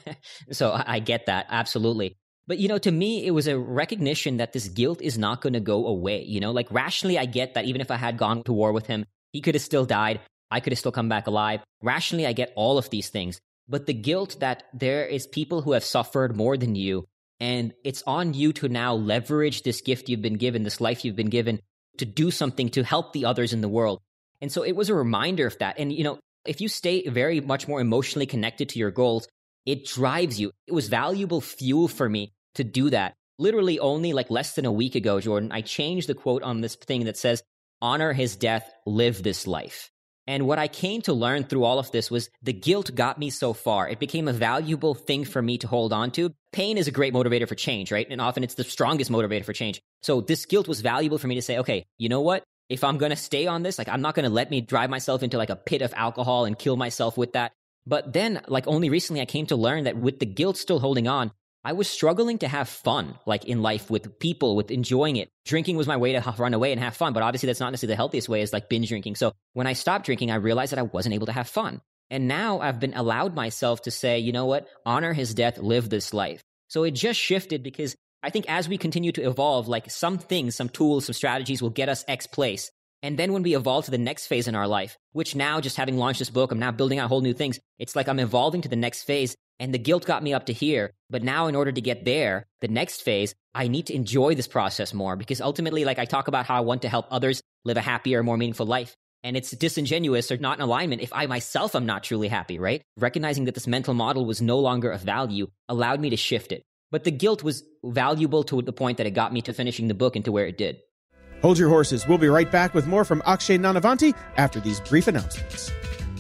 So I, I get that. Absolutely. But, you know, to me, it was a recognition that this guilt is not going to go away. You know, like rationally, I get that even if I had gone to war with him, he could have still died. I could have still come back alive. Rationally, I get all of these things. But the guilt that there is people who have suffered more than you, and it's on you to now leverage this gift you've been given, this life you've been given, to do something to help the others in the world. And so it was a reminder of that. And, you know, if you stay very much more emotionally connected to your goals, it drives you. It was valuable fuel for me to do that. Literally only like less than a week ago, Jordan, I changed the quote on this thing that says, honor his death, live this life. And what I came to learn through all of this was the guilt got me so far. It became a valuable thing for me to hold on to. Pain is a great motivator for change, right? And often it's the strongest motivator for change. So this guilt was valuable for me to say, okay, you know what? If I'm going to stay on this, like I'm not going to let me drive myself into like a pit of alcohol and kill myself with that. But then like only recently I came to learn that with the guilt still holding on, I was struggling to have fun, like in life with people, with enjoying it. Drinking was my way to run away and have fun, but obviously that's not necessarily the healthiest way, is like binge drinking. So when I stopped drinking, I realized that I wasn't able to have fun. And now I've been allowed myself to say, you know what, honor his death, live this life. So it just shifted because I think as we continue to evolve, like some things, some tools, some strategies will get us X place. And then when we evolve to the next phase in our life, which now just having launched this book, I'm now building out whole new things. It's like I'm evolving to the next phase. And the guilt got me up to here. But now in order to get there, the next phase, I need to enjoy this process more, because ultimately, like I talk about how I want to help others live a happier, more meaningful life. And it's disingenuous or not in alignment if I myself am not truly happy, right? Recognizing that this mental model was no longer of value allowed me to shift it. But the guilt was valuable to the point that it got me to finishing the book and to where it did. Hold your horses. We'll be right back with more from Akshay Nanavati after these brief announcements.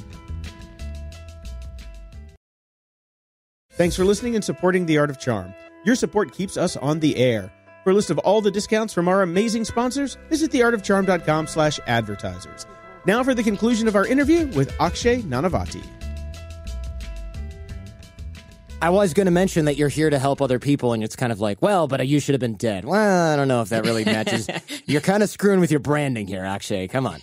Thanks for listening and supporting The Art of Charm. Your support keeps us on the air. For a list of all the discounts from our amazing sponsors, visit theartofcharm.com slash advertisers. Now for the conclusion of our interview with Akshay Nanavati. I was going to mention that you're here to help other people, and it's kind of like, well, but you should have been dead. Well, I don't know if that really matches. You're kind of screwing with your branding here, Akshay. Come on.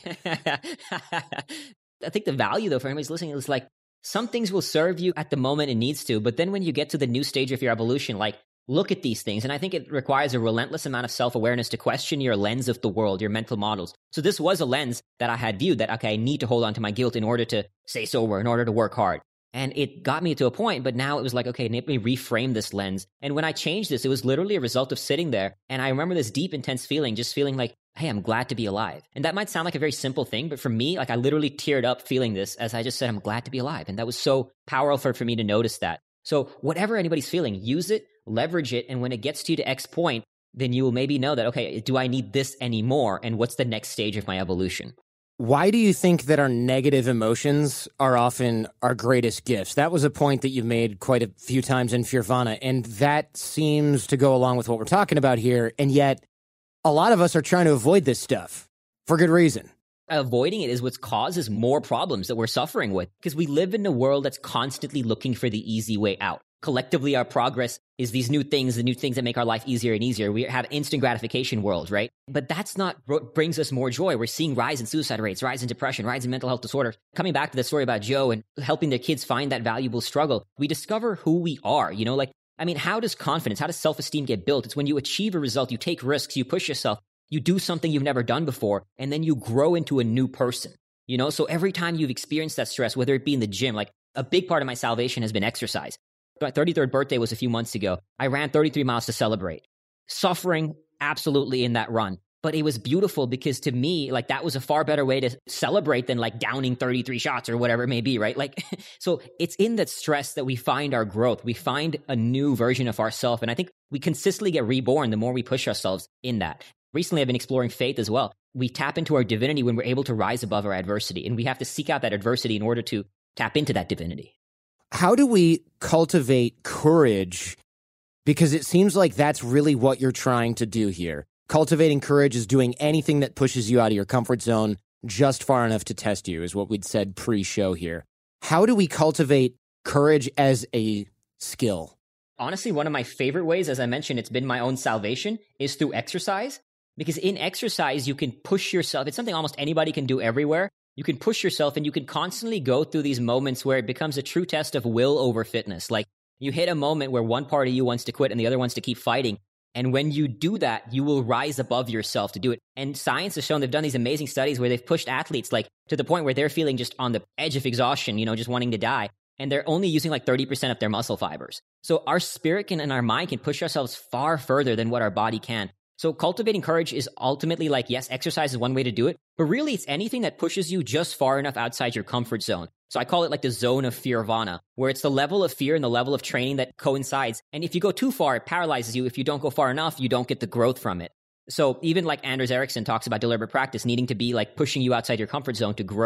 I think the value, though, for anybody's listening is like, some things will serve you at the moment it needs to, but then when you get to the new stage of your evolution, like, look at these things. And I think it requires a relentless amount of self-awareness to question your lens of the world, your mental models. So this was a lens that I had viewed that, okay, I need to hold on to my guilt in order to stay sober, in order to work hard. And it got me to a point, but now it was like, okay, let me reframe this lens. And when I changed this, it was literally a result of sitting there. And I remember this deep, intense feeling, just feeling like, hey, I'm glad to be alive. And that might sound like a very simple thing, but for me, like I literally teared up feeling this as I just said, I'm glad to be alive. And that was so powerful for me to notice that. So whatever anybody's feeling, use it, leverage it. And when it gets to you to X point, then you will maybe know that, okay, do I need this anymore? And what's the next stage of my evolution? Why do you think that our negative emotions are often our greatest gifts? That was a point that you've made quite a few times in Fearvana, and that seems to go along with what we're talking about here. And yet, a lot of us are trying to avoid this stuff for good reason. Avoiding it is what causes more problems that we're suffering with, because we live in a world that's constantly looking for the easy way out. Collectively, our progress is these new things, the new things that make our life easier and easier. We have instant gratification world, right? But that's not what brings us more joy. We're seeing rise in suicide rates, rise in depression, rise in mental health disorders. Coming back to the story about Joe and helping their kids find that valuable struggle, we discover who we are, you know, like, I mean, how does confidence, how does self-esteem get built? It's when you achieve a result, you take risks, you push yourself, you do something you've never done before, and then you grow into a new person, you know? So every time you've experienced that stress, whether it be in the gym, like a big part of my salvation has been exercise. My thirty-third birthday was a few months ago. I ran thirty-three miles to celebrate. Suffering absolutely in that run. But it was beautiful because to me, like that was a far better way to celebrate than like downing thirty-three shots or whatever it may be, right? Like, so it's in that stress that we find our growth. We find a new version of ourselves. And I think we consistently get reborn the more we push ourselves in that. Recently, I've been exploring faith as well. We tap into our divinity when we're able to rise above our adversity. And we have to seek out that adversity in order to tap into that divinity. How do we cultivate courage? Because it seems like that's really what you're trying to do here. Cultivating courage is doing anything that pushes you out of your comfort zone just far enough to test you, is what we'd said pre-show here. How do we cultivate courage as a skill? Honestly, one of my favorite ways, as I mentioned, it's been my own salvation, is through exercise. Because in exercise, you can push yourself. It's something almost anybody can do everywhere. You can push yourself and you can constantly go through these moments where it becomes a true test of will over fitness. Like you hit a moment where one part of you wants to quit and the other wants to keep fighting. And when you do that, you will rise above yourself to do it. And science has shown, they've done these amazing studies where they've pushed athletes like to the point where they're feeling just on the edge of exhaustion, you know, just wanting to die. And they're only using like thirty percent of their muscle fibers. So our spirit can and our mind can push ourselves far further than what our body can. So cultivating courage is ultimately like, yes, exercise is one way to do it, but really it's anything that pushes you just far enough outside your comfort zone. So I call it like the zone of Fearvana, where it's the level of fear and the level of training that coincides. And if you go too far, it paralyzes you. If you don't go far enough, you don't get the growth from it. So even like Anders Ericsson talks about deliberate practice needing to be like pushing you outside your comfort zone to grow.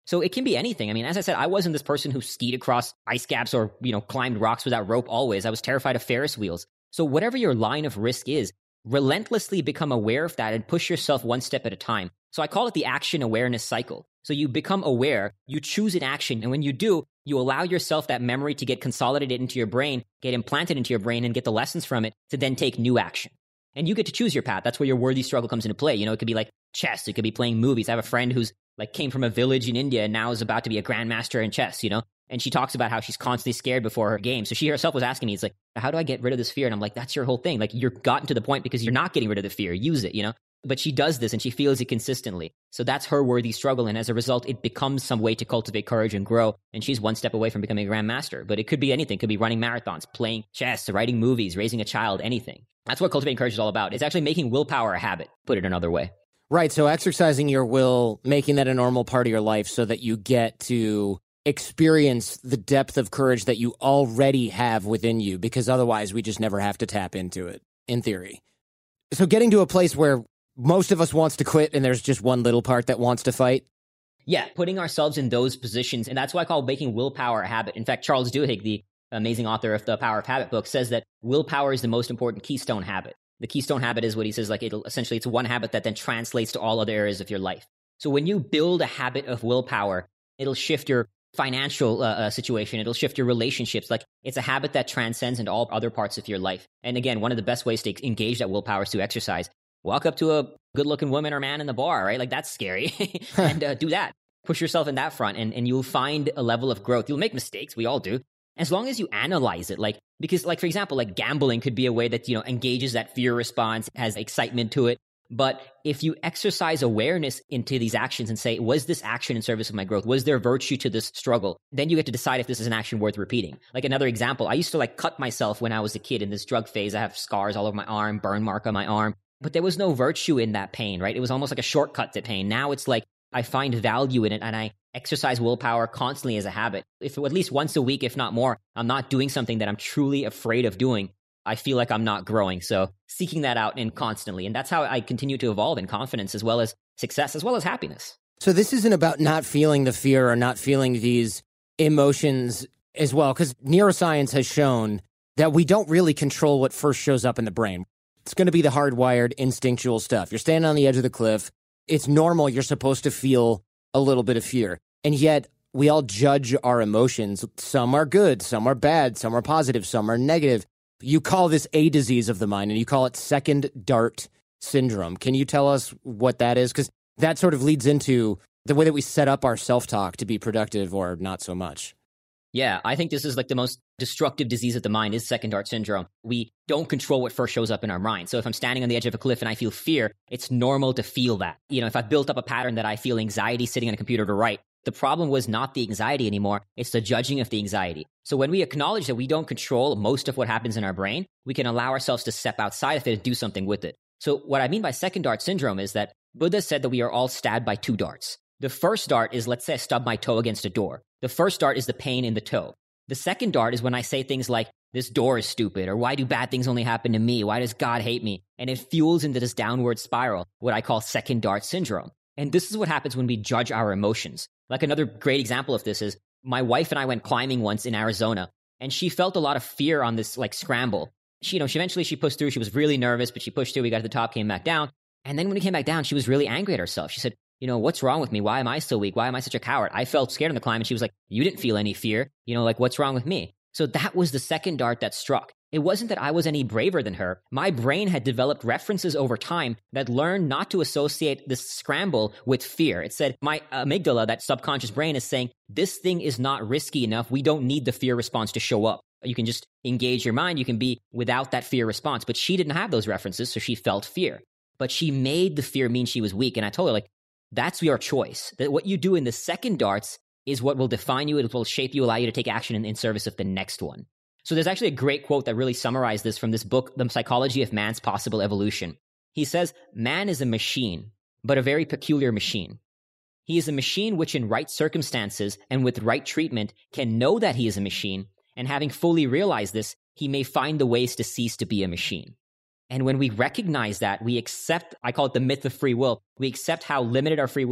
So it can be anything. I mean, as I said, I wasn't this person who skied across ice caps or, you know, climbed rocks without rope always. I was terrified of Ferris wheels. So whatever your line of risk is, relentlessly become aware of that and push yourself one step at a time. So I call it the action awareness cycle. So you become aware, you choose an action, and when you do, you allow yourself that memory to get consolidated into your brain, get implanted into your brain, and get the lessons from it to then take new action. And you get to choose your path. That's where your worthy struggle comes into play. You know, it could be like chess. It could be playing movies. I have a friend who's like came from a village in India and now is about to be a grandmaster in chess, you know? And she talks about how she's constantly scared before her game. So she herself was asking me, it's like, how do I get rid of this fear? And I'm like, that's your whole thing. Like, you're gotten to the point because you're not getting rid of the fear. Use it, you know? But she does this and she feels it consistently. So that's her worthy struggle. And as a result, it becomes some way to cultivate courage and grow. And she's one step away from becoming a grandmaster. But it could be anything. It could be running marathons, playing chess, writing movies, raising a child, anything. That's what cultivating courage is all about. It's actually making willpower a habit, put it another way. Right. So exercising your will, making that a normal part of your life so that you get to experience the depth of courage that you already have within you, because otherwise we just never have to tap into it, in theory. So getting to a place where most of us wants to quit and there's just one little part that wants to fight. Yeah, putting ourselves in those positions. And that's why I call making willpower a habit. In fact, Charles Duhigg, the amazing author of the Power of Habit book, says that willpower is the most important keystone habit. The keystone habit is what he says, like, it'll essentially, it's one habit that then translates to all other areas of your life. So when you build a habit of willpower, it'll shift your financial uh, uh, situation. It'll shift your relationships. Like, it's a habit that transcends into all other parts of your life. And again, one of the best ways to engage that willpower is to exercise. Walk up to a good-looking woman or man in the bar, right? Like, that's scary. and uh, do that. Push yourself in that front, and, and you'll find a level of growth. You'll make mistakes. We all do. As long as you analyze it, like, because, like, for example, like gambling could be a way that, you know, engages that fear response, has excitement to it. But if you exercise awareness into these actions and say, was this action in service of my growth? Was there virtue to this struggle? Then you get to decide if this is an action worth repeating. Like, another example, I used to like cut myself when I was a kid in this drug phase. I have scars all over my arm, burn mark on my arm, but there was no virtue in that pain, right? It was almost like a shortcut to pain. Now it's like, I find value in it and I exercise willpower constantly as a habit. If at least once a week, if not more, I'm not doing something that I'm truly afraid of doing, I feel like I'm not growing. So seeking that out and constantly. And that's how I continue to evolve in confidence as well as success, as well as happiness. So this isn't about not feeling the fear or not feeling these emotions as well, because neuroscience has shown that we don't really control what first shows up in the brain. It's going to be the hardwired instinctual stuff. You're standing on the edge of the cliff. It's normal. You're supposed to feel a little bit of fear. And yet we all judge our emotions. Some are good, some are bad, some are positive, some are negative. You call this a disease of the mind, and you call it second dart syndrome. Can you tell us what that is? Because that sort of leads into the way that we set up our self-talk to be productive or not so much. Yeah, I think this is like the most destructive disease of the mind is second dart syndrome. We don't control what first shows up in our mind. So if I'm standing on the edge of a cliff and I feel fear, it's normal to feel that. You know, if I've built up a pattern that I feel anxiety sitting on a computer to write, the problem was not the anxiety anymore. It's the judging of the anxiety. So when we acknowledge that we don't control most of what happens in our brain, we can allow ourselves to step outside of it and do something with it. So what I mean by second dart syndrome is that Buddha said that we are all stabbed by two darts. The first dart is, let's say I stub my toe against a door. The first dart is the pain in the toe. The second dart is when I say things like, this door is stupid, or why do bad things only happen to me? Why does God hate me? And it fuels into this downward spiral, what I call second dart syndrome. And this is what happens when we judge our emotions. Like, another great example of this is my wife and I went climbing once in Arizona, and she felt a lot of fear on this like scramble. She, you know, she eventually she pushed through. She was really nervous, but she pushed through. We got to the top, came back down. And then when we came back down, she was really angry at herself. She said, you know, what's wrong with me? Why am I so weak? Why am I such a coward? I felt scared on the climb. And she was like, you didn't feel any fear. You know, like, what's wrong with me? So that was the second dart that struck. It wasn't that I was any braver than her. My brain had developed references over time that learned not to associate this scramble with fear. It said, my amygdala, that subconscious brain, is saying, this thing is not risky enough. We don't need the fear response to show up. You can just engage your mind. You can be without that fear response. But she didn't have those references, so she felt fear. But she made the fear mean she was weak. And I told her, like, that's your choice. That what you do in the second darts is what will define you. It will shape you, allow you to take action in, in service of the next one. So there's actually a great quote that really summarized this from this book, The Psychology of Man's Possible Evolution. He says, man is a machine, but a very peculiar machine. He is a machine which in right circumstances and with right treatment can know that he is a machine, and having fully realized this, he may find the ways to cease to be a machine. And when we recognize that, we accept, I call it the myth of free will, we accept how limited our free will is,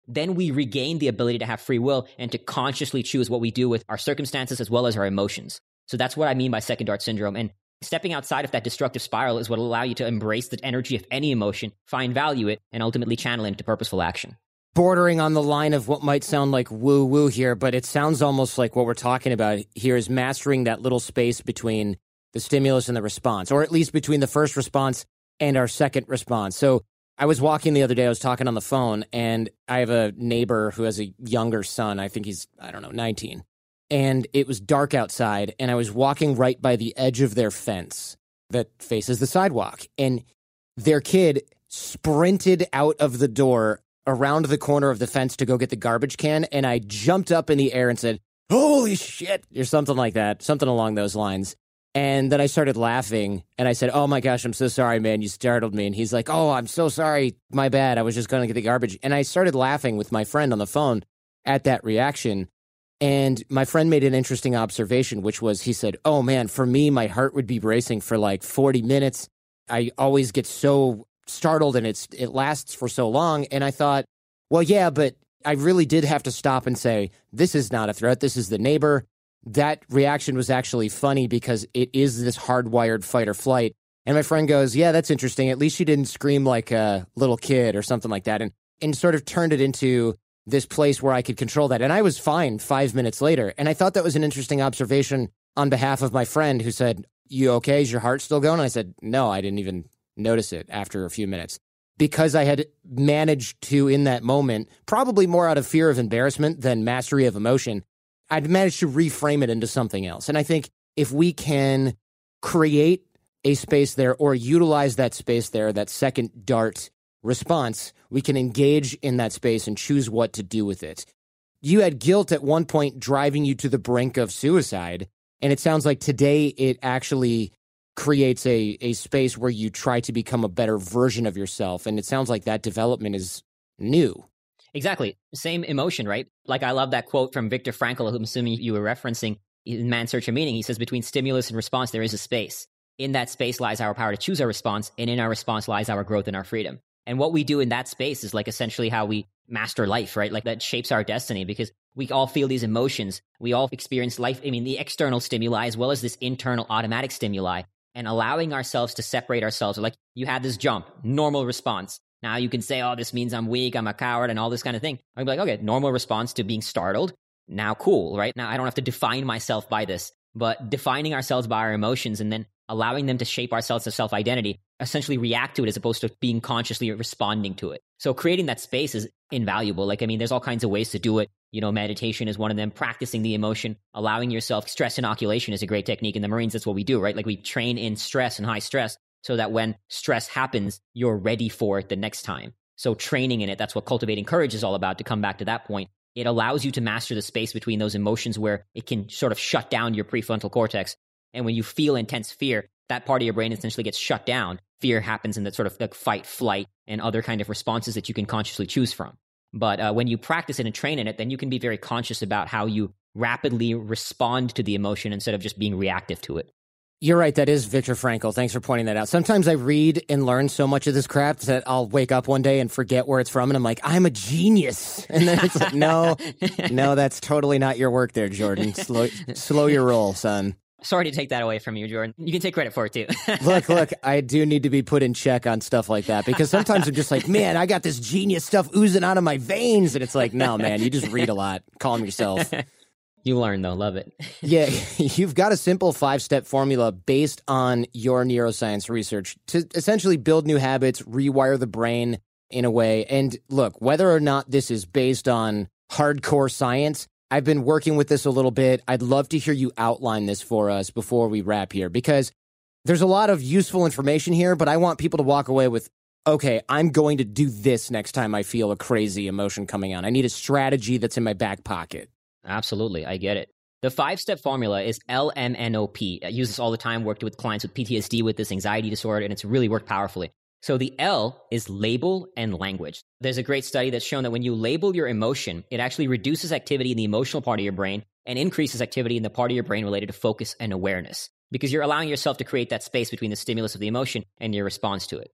then we regain the ability to have free will and to consciously choose what we do with our circumstances as well as our emotions. So that's what I mean by second dart syndrome. And stepping outside of that destructive spiral is what will allow you to embrace the energy of any emotion, find value it, and ultimately channel it into purposeful action. Bordering on the line of what might sound like woo-woo here, but it sounds almost like what we're talking about here is mastering that little space between the stimulus and the response, or at least between the first response and our second response. So I was walking the other day, I was talking on the phone, and I have a neighbor who has a younger son. I think he's, I don't know, nineteen. And it was dark outside, and I was walking right by the edge of their fence that faces the sidewalk. And their kid sprinted out of the door around the corner of the fence to go get the garbage can, and I jumped up in the air and said, "Holy shit," or something like that, something along those lines. And then I started laughing, and I said, "Oh my gosh, I'm so sorry, man, you startled me." And he's like, "Oh, I'm so sorry, my bad, I was just going to get the garbage." And I started laughing with my friend on the phone at that reaction, and my friend made an interesting observation, which was, he said, "Oh man, for me, my heart would be racing for like forty minutes. I always get so startled and it's it lasts for so long." And I thought, well, yeah, but I really did have to stop and say, this is not a threat. This is the neighbor. That reaction was actually funny because it is this hardwired fight or flight. And my friend goes, "Yeah, that's interesting. At least she didn't scream like a little kid or something like that." And, and sort of turned it into this place where I could control that. And I was fine five minutes later. And I thought that was an interesting observation on behalf of my friend who said, "You okay? Is your heart still going?" And I said, "No, I didn't even notice it after a few minutes." Because I had managed to, in that moment, probably more out of fear of embarrassment than mastery of emotion, I'd managed to reframe it into something else. And I think if we can create a space there or utilize that space there, that second dart response, we can engage in that space and choose what to do with it. You had guilt at one point driving you to the brink of suicide. And it sounds like today it actually creates a, a space where you try to become a better version of yourself. And it sounds like that development is new. Exactly. Same emotion, right? Like I love that quote from Viktor Frankl, who I'm assuming you were referencing in Man's Search for Meaning. He says, between stimulus and response, there is a space. In that space lies our power to choose our response, and in our response lies our growth and our freedom. And what we do in that space is like essentially how we master life, right? Like that shapes our destiny because we all feel these emotions. We all experience life. I mean, the external stimuli as well as this internal automatic stimuli, and allowing ourselves to separate ourselves. Like you had this jump, normal response. Now you can say, "Oh, this means I'm weak, I'm a coward," and all this kind of thing. I'd be like, okay, normal response to being startled. Now, cool, right? Now I don't have to define myself by this, but defining ourselves by our emotions and then allowing them to shape ourselves to self-identity, essentially react to it as opposed to being consciously responding to it. So creating that space is invaluable. Like, I mean, there's all kinds of ways to do it. You know, meditation is one of them, practicing the emotion, allowing yourself, stress inoculation is a great technique. In the Marines, that's what we do, right? Like we train in stress and high stress so that when stress happens, you're ready for it the next time. So training in it, that's what cultivating courage is all about, to come back to that point. It allows you to master the space between those emotions where it can sort of shut down your prefrontal cortex. And when you feel intense fear, that part of your brain essentially gets shut down. Fear happens in that sort of like fight, flight, and other kind of responses that you can consciously choose from. But uh, when you practice it and train in it, then you can be very conscious about how you rapidly respond to the emotion instead of just being reactive to it. You're right. That is Viktor Frankl. Thanks for pointing that out. Sometimes I read and learn so much of this crap that I'll wake up one day and forget where it's from. And I'm like, I'm a genius. And then it's like, no, no, that's totally not your work there, Jordan. Slow, slow your roll, son. Sorry to take that away from you, Jordan. You can take credit for it, too. look, look, I do need to be put in check on stuff like that because sometimes I'm just like, man, I got this genius stuff oozing out of my veins. And it's like, no, man, you just read a lot. Calm yourself. You learn, though. Love it. Yeah, you've got a simple five-step formula based on your neuroscience research to essentially build new habits, rewire the brain in a way. And look, whether or not this is based on hardcore science, I've been working with this a little bit. I'd love to hear you outline this for us before we wrap here, because there's a lot of useful information here, but I want people to walk away with, okay, I'm going to do this next time I feel a crazy emotion coming on. I need a strategy that's in my back pocket. Absolutely. I get it. The five-step formula is L M N O P. I use this all the time, worked with clients with P T S D with this anxiety disorder, and it's really worked powerfully. So the L is label and language. There's a great study that's shown that when you label your emotion, it actually reduces activity in the emotional part of your brain and increases activity in the part of your brain related to focus and awareness, because you're allowing yourself to create that space between the stimulus of the emotion and your response to it.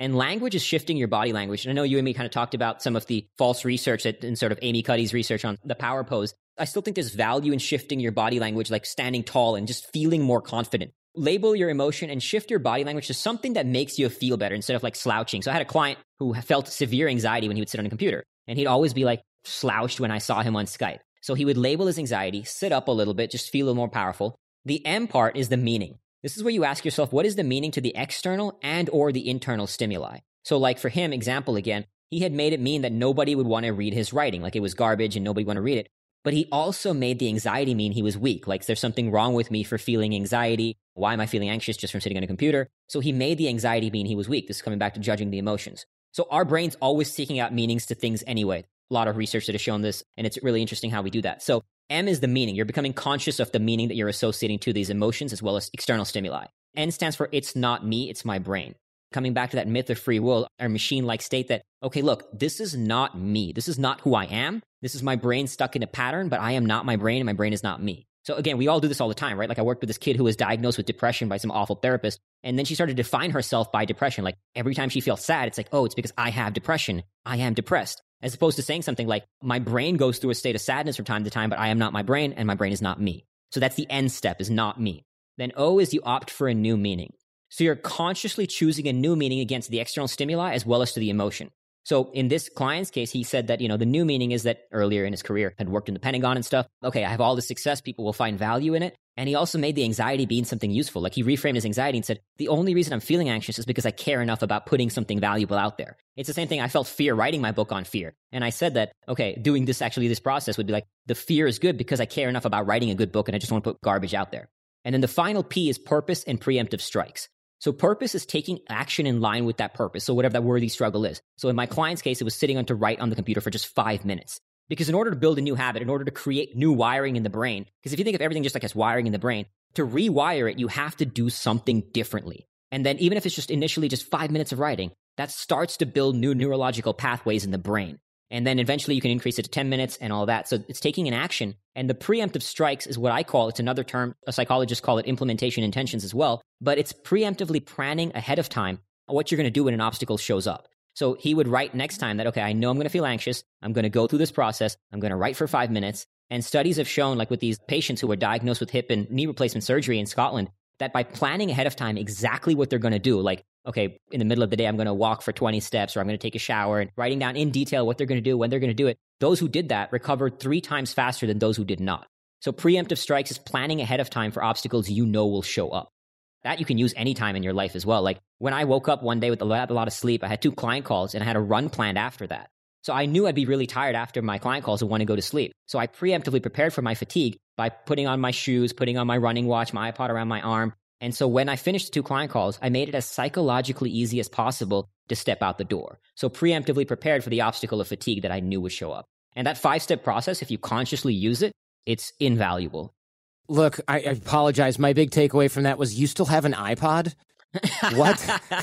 And language is shifting your body language. And I know you and me kind of talked about some of the false research that, and sort of Amy Cuddy's research on the power pose. I still think there's value in shifting your body language, like standing tall and just feeling more confident. Label your emotion and shift your body language to something that makes you feel better instead of like slouching. So I had a client who felt severe anxiety when he would sit on a computer, and he'd always be like slouched when I saw him on Skype. So he would label his anxiety, sit up a little bit, just feel a little more powerful. The M part is the meaning. This is where you ask yourself, what is the meaning to the external and or the internal stimuli? So like for him, example again, he had made it mean that nobody would want to read his writing, like it was garbage and nobody would want to read it. But he also made the anxiety mean he was weak. Like there's something wrong with me for feeling anxiety. Why am I feeling anxious just from sitting on a computer? So he made the anxiety mean he was weak. This is coming back to judging the emotions. So our brain's always seeking out meanings to things anyway. A lot of research that has shown this, and it's really interesting how we do that. So M is the meaning. You're becoming conscious of the meaning that you're associating to these emotions as well as external stimuli. N stands for it's not me, it's my brain. Coming back to that myth of free will, our machine-like state that, okay, look, this is not me. This is not who I am. This is my brain stuck in a pattern, but I am not my brain and my brain is not me. So again, we all do this all the time, right? Like I worked with this kid who was diagnosed with depression by some awful therapist. And then she started to define herself by depression. Like every time she feels sad, it's like, oh, it's because I have depression. I am depressed. As opposed to saying something like, my brain goes through a state of sadness from time to time, but I am not my brain and my brain is not me. So that's the N step, is not me. Then O is you opt for a new meaning. So you're consciously choosing a new meaning against the external stimuli as well as to the emotion. So in this client's case, he said that, you know, the new meaning is that earlier in his career had worked in the Pentagon and stuff. Okay, I have all this success. People will find value in it. And he also made the anxiety being something useful. Like he reframed his anxiety and said, the only reason I'm feeling anxious is because I care enough about putting something valuable out there. It's the same thing. I felt fear writing my book on fear. And I said that, okay, doing this, actually this process would be like, the fear is good because I care enough about writing a good book and I just want to put garbage out there. And then the final P is purpose and preemptive strikes. So purpose is taking action in line with that purpose. So whatever that worthy struggle is. So in my client's case, it was sitting on to write on the computer for just five minutes. Because in order to build a new habit, in order to create new wiring in the brain, because if you think of everything just like as wiring in the brain, to rewire it, you have to do something differently. And then even if it's just initially just five minutes of writing, that starts to build new neurological pathways in the brain. And then eventually you can increase it to ten minutes and all that. So it's taking an action. And the preemptive strikes is what I call, it's another term, a psychologist call it implementation intentions as well. But it's preemptively planning ahead of time what you're going to do when an obstacle shows up. So he would write next time that, okay, I know I'm going to feel anxious. I'm going to go through this process. I'm going to write for five minutes. And studies have shown, like with these patients who were diagnosed with hip and knee replacement surgery in Scotland, that by planning ahead of time exactly what they're going to do, like, okay, in the middle of the day, I'm going to walk for twenty steps, or I'm going to take a shower, and writing down in detail what they're going to do, when they're going to do it, those who did that recovered three times faster than those who did not. So preemptive strikes is planning ahead of time for obstacles you know will show up. That you can use anytime in your life as well. Like when I woke up one day with a lot, a lot of sleep, I had two client calls and I had a run planned after that. So I knew I'd be really tired after my client calls and want to go to sleep. So I preemptively prepared for my fatigue by putting on my shoes, putting on my running watch, my iPod around my arm. And so when I finished the two client calls, I made it as psychologically easy as possible to step out the door. So preemptively prepared for the obstacle of fatigue that I knew would show up. And that five-step process, if you consciously use it, it's invaluable. Look, I, I apologize. My big takeaway from that was you still have an iPod? What?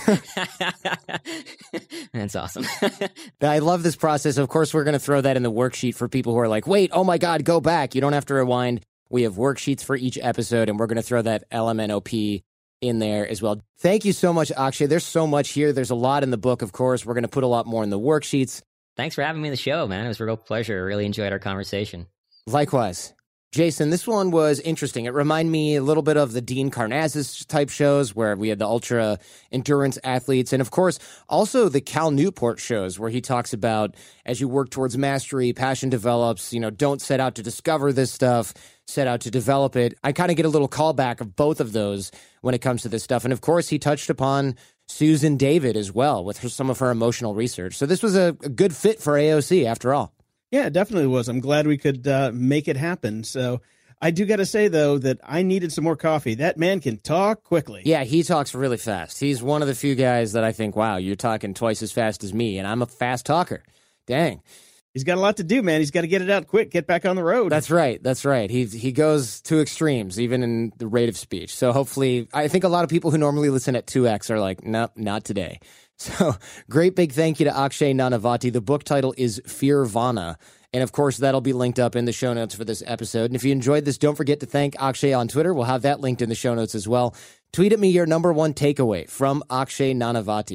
That's awesome. I love this process. Of course, we're going to throw that in the worksheet for people who are like, wait, oh my God, go back. You don't have to rewind. We have worksheets for each episode, and we're going to throw that L M N O P in there as well. Thank you so much, Akshay. There's so much here. There's a lot in the book, of course. We're going to put a lot more in the worksheets. Thanks for having me on the show, man. It was a real pleasure. I really enjoyed our conversation. Likewise. Jason, this one was interesting. It reminded me a little bit of the Dean Karnazes type shows where we had the ultra endurance athletes. And of course, also the Cal Newport shows where he talks about as you work towards mastery, passion develops, you know, don't set out to discover this stuff, set out to develop it. I kind of get a little callback of both of those when it comes to this stuff. And of course, he touched upon Susan David as well with her, some of her emotional research. So this was a, a good fit for A O C after all. Yeah, it definitely was. I'm glad we could uh, make it happen. So I do got to say, though, that I needed some more coffee. That man can talk quickly. Yeah, he talks really fast. He's one of the few guys that I think, wow, you're talking twice as fast as me, and I'm a fast talker. Dang. He's got a lot to do, man. He's got to get it out quick, get back on the road. That's right. That's right. He he goes to extremes, even in the rate of speech. So hopefully, I think a lot of people who normally listen at two X are like, nope, not today. So great big thank you to Akshay Nanavati. The book title is Fearvana. And of course, that'll be linked up in the show notes for this episode. And if you enjoyed this, don't forget to thank Akshay on Twitter. We'll have that linked in the show notes as well. Tweet at me your number one takeaway from Akshay Nanavati.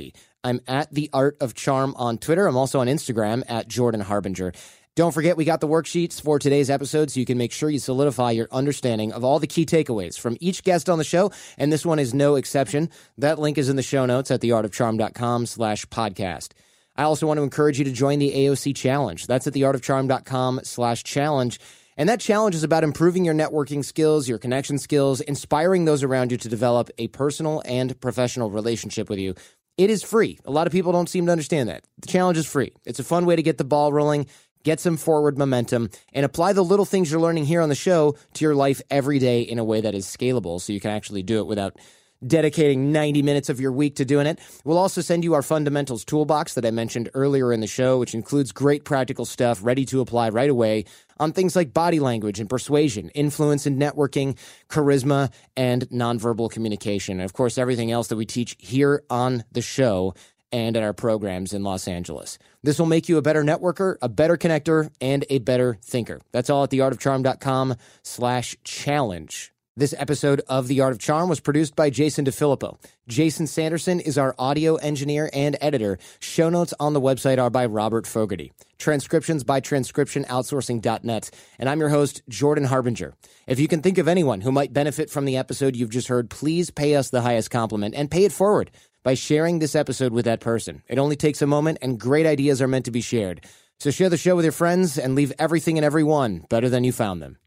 I'm at The Art of Charm on Twitter. I'm also on Instagram at Jordan Harbinger. Don't forget, we got the worksheets for today's episode so you can make sure you solidify your understanding of all the key takeaways from each guest on the show, and this one is no exception. That link is in the show notes at theartofcharm.com slash podcast. I also want to encourage you to join the A O C Challenge. That's at theartofcharm.com slash challenge. And that challenge is about improving your networking skills, your connection skills, inspiring those around you to develop a personal and professional relationship with you. It is free. A lot of people don't seem to understand that. The challenge is free. It's a fun way to get the ball rolling, get some forward momentum, and apply the little things you're learning here on the show to your life every day in a way that is scalable so you can actually do it without dedicating ninety minutes of your week to doing it. We'll also send you our fundamentals toolbox that I mentioned earlier in the show, which includes great practical stuff ready to apply right away on things like body language and persuasion, influence and networking, charisma, and nonverbal communication. And of course, everything else that we teach here on the show and at our programs in Los Angeles. This will make you a better networker, a better connector, and a better thinker. That's all at theartofcharm.com slash challenge. This episode of The Art of Charm was produced by Jason DeFilippo. Jason Sanderson is our audio engineer and editor. Show notes on the website are by Robert Fogarty. Transcriptions by transcription outsourcing dot net. And I'm your host, Jordan Harbinger. If you can think of anyone who might benefit from the episode you've just heard, please pay us the highest compliment and pay it forward by sharing this episode with that person. It only takes a moment, and great ideas are meant to be shared. So share the show with your friends and leave everything and everyone better than you found them.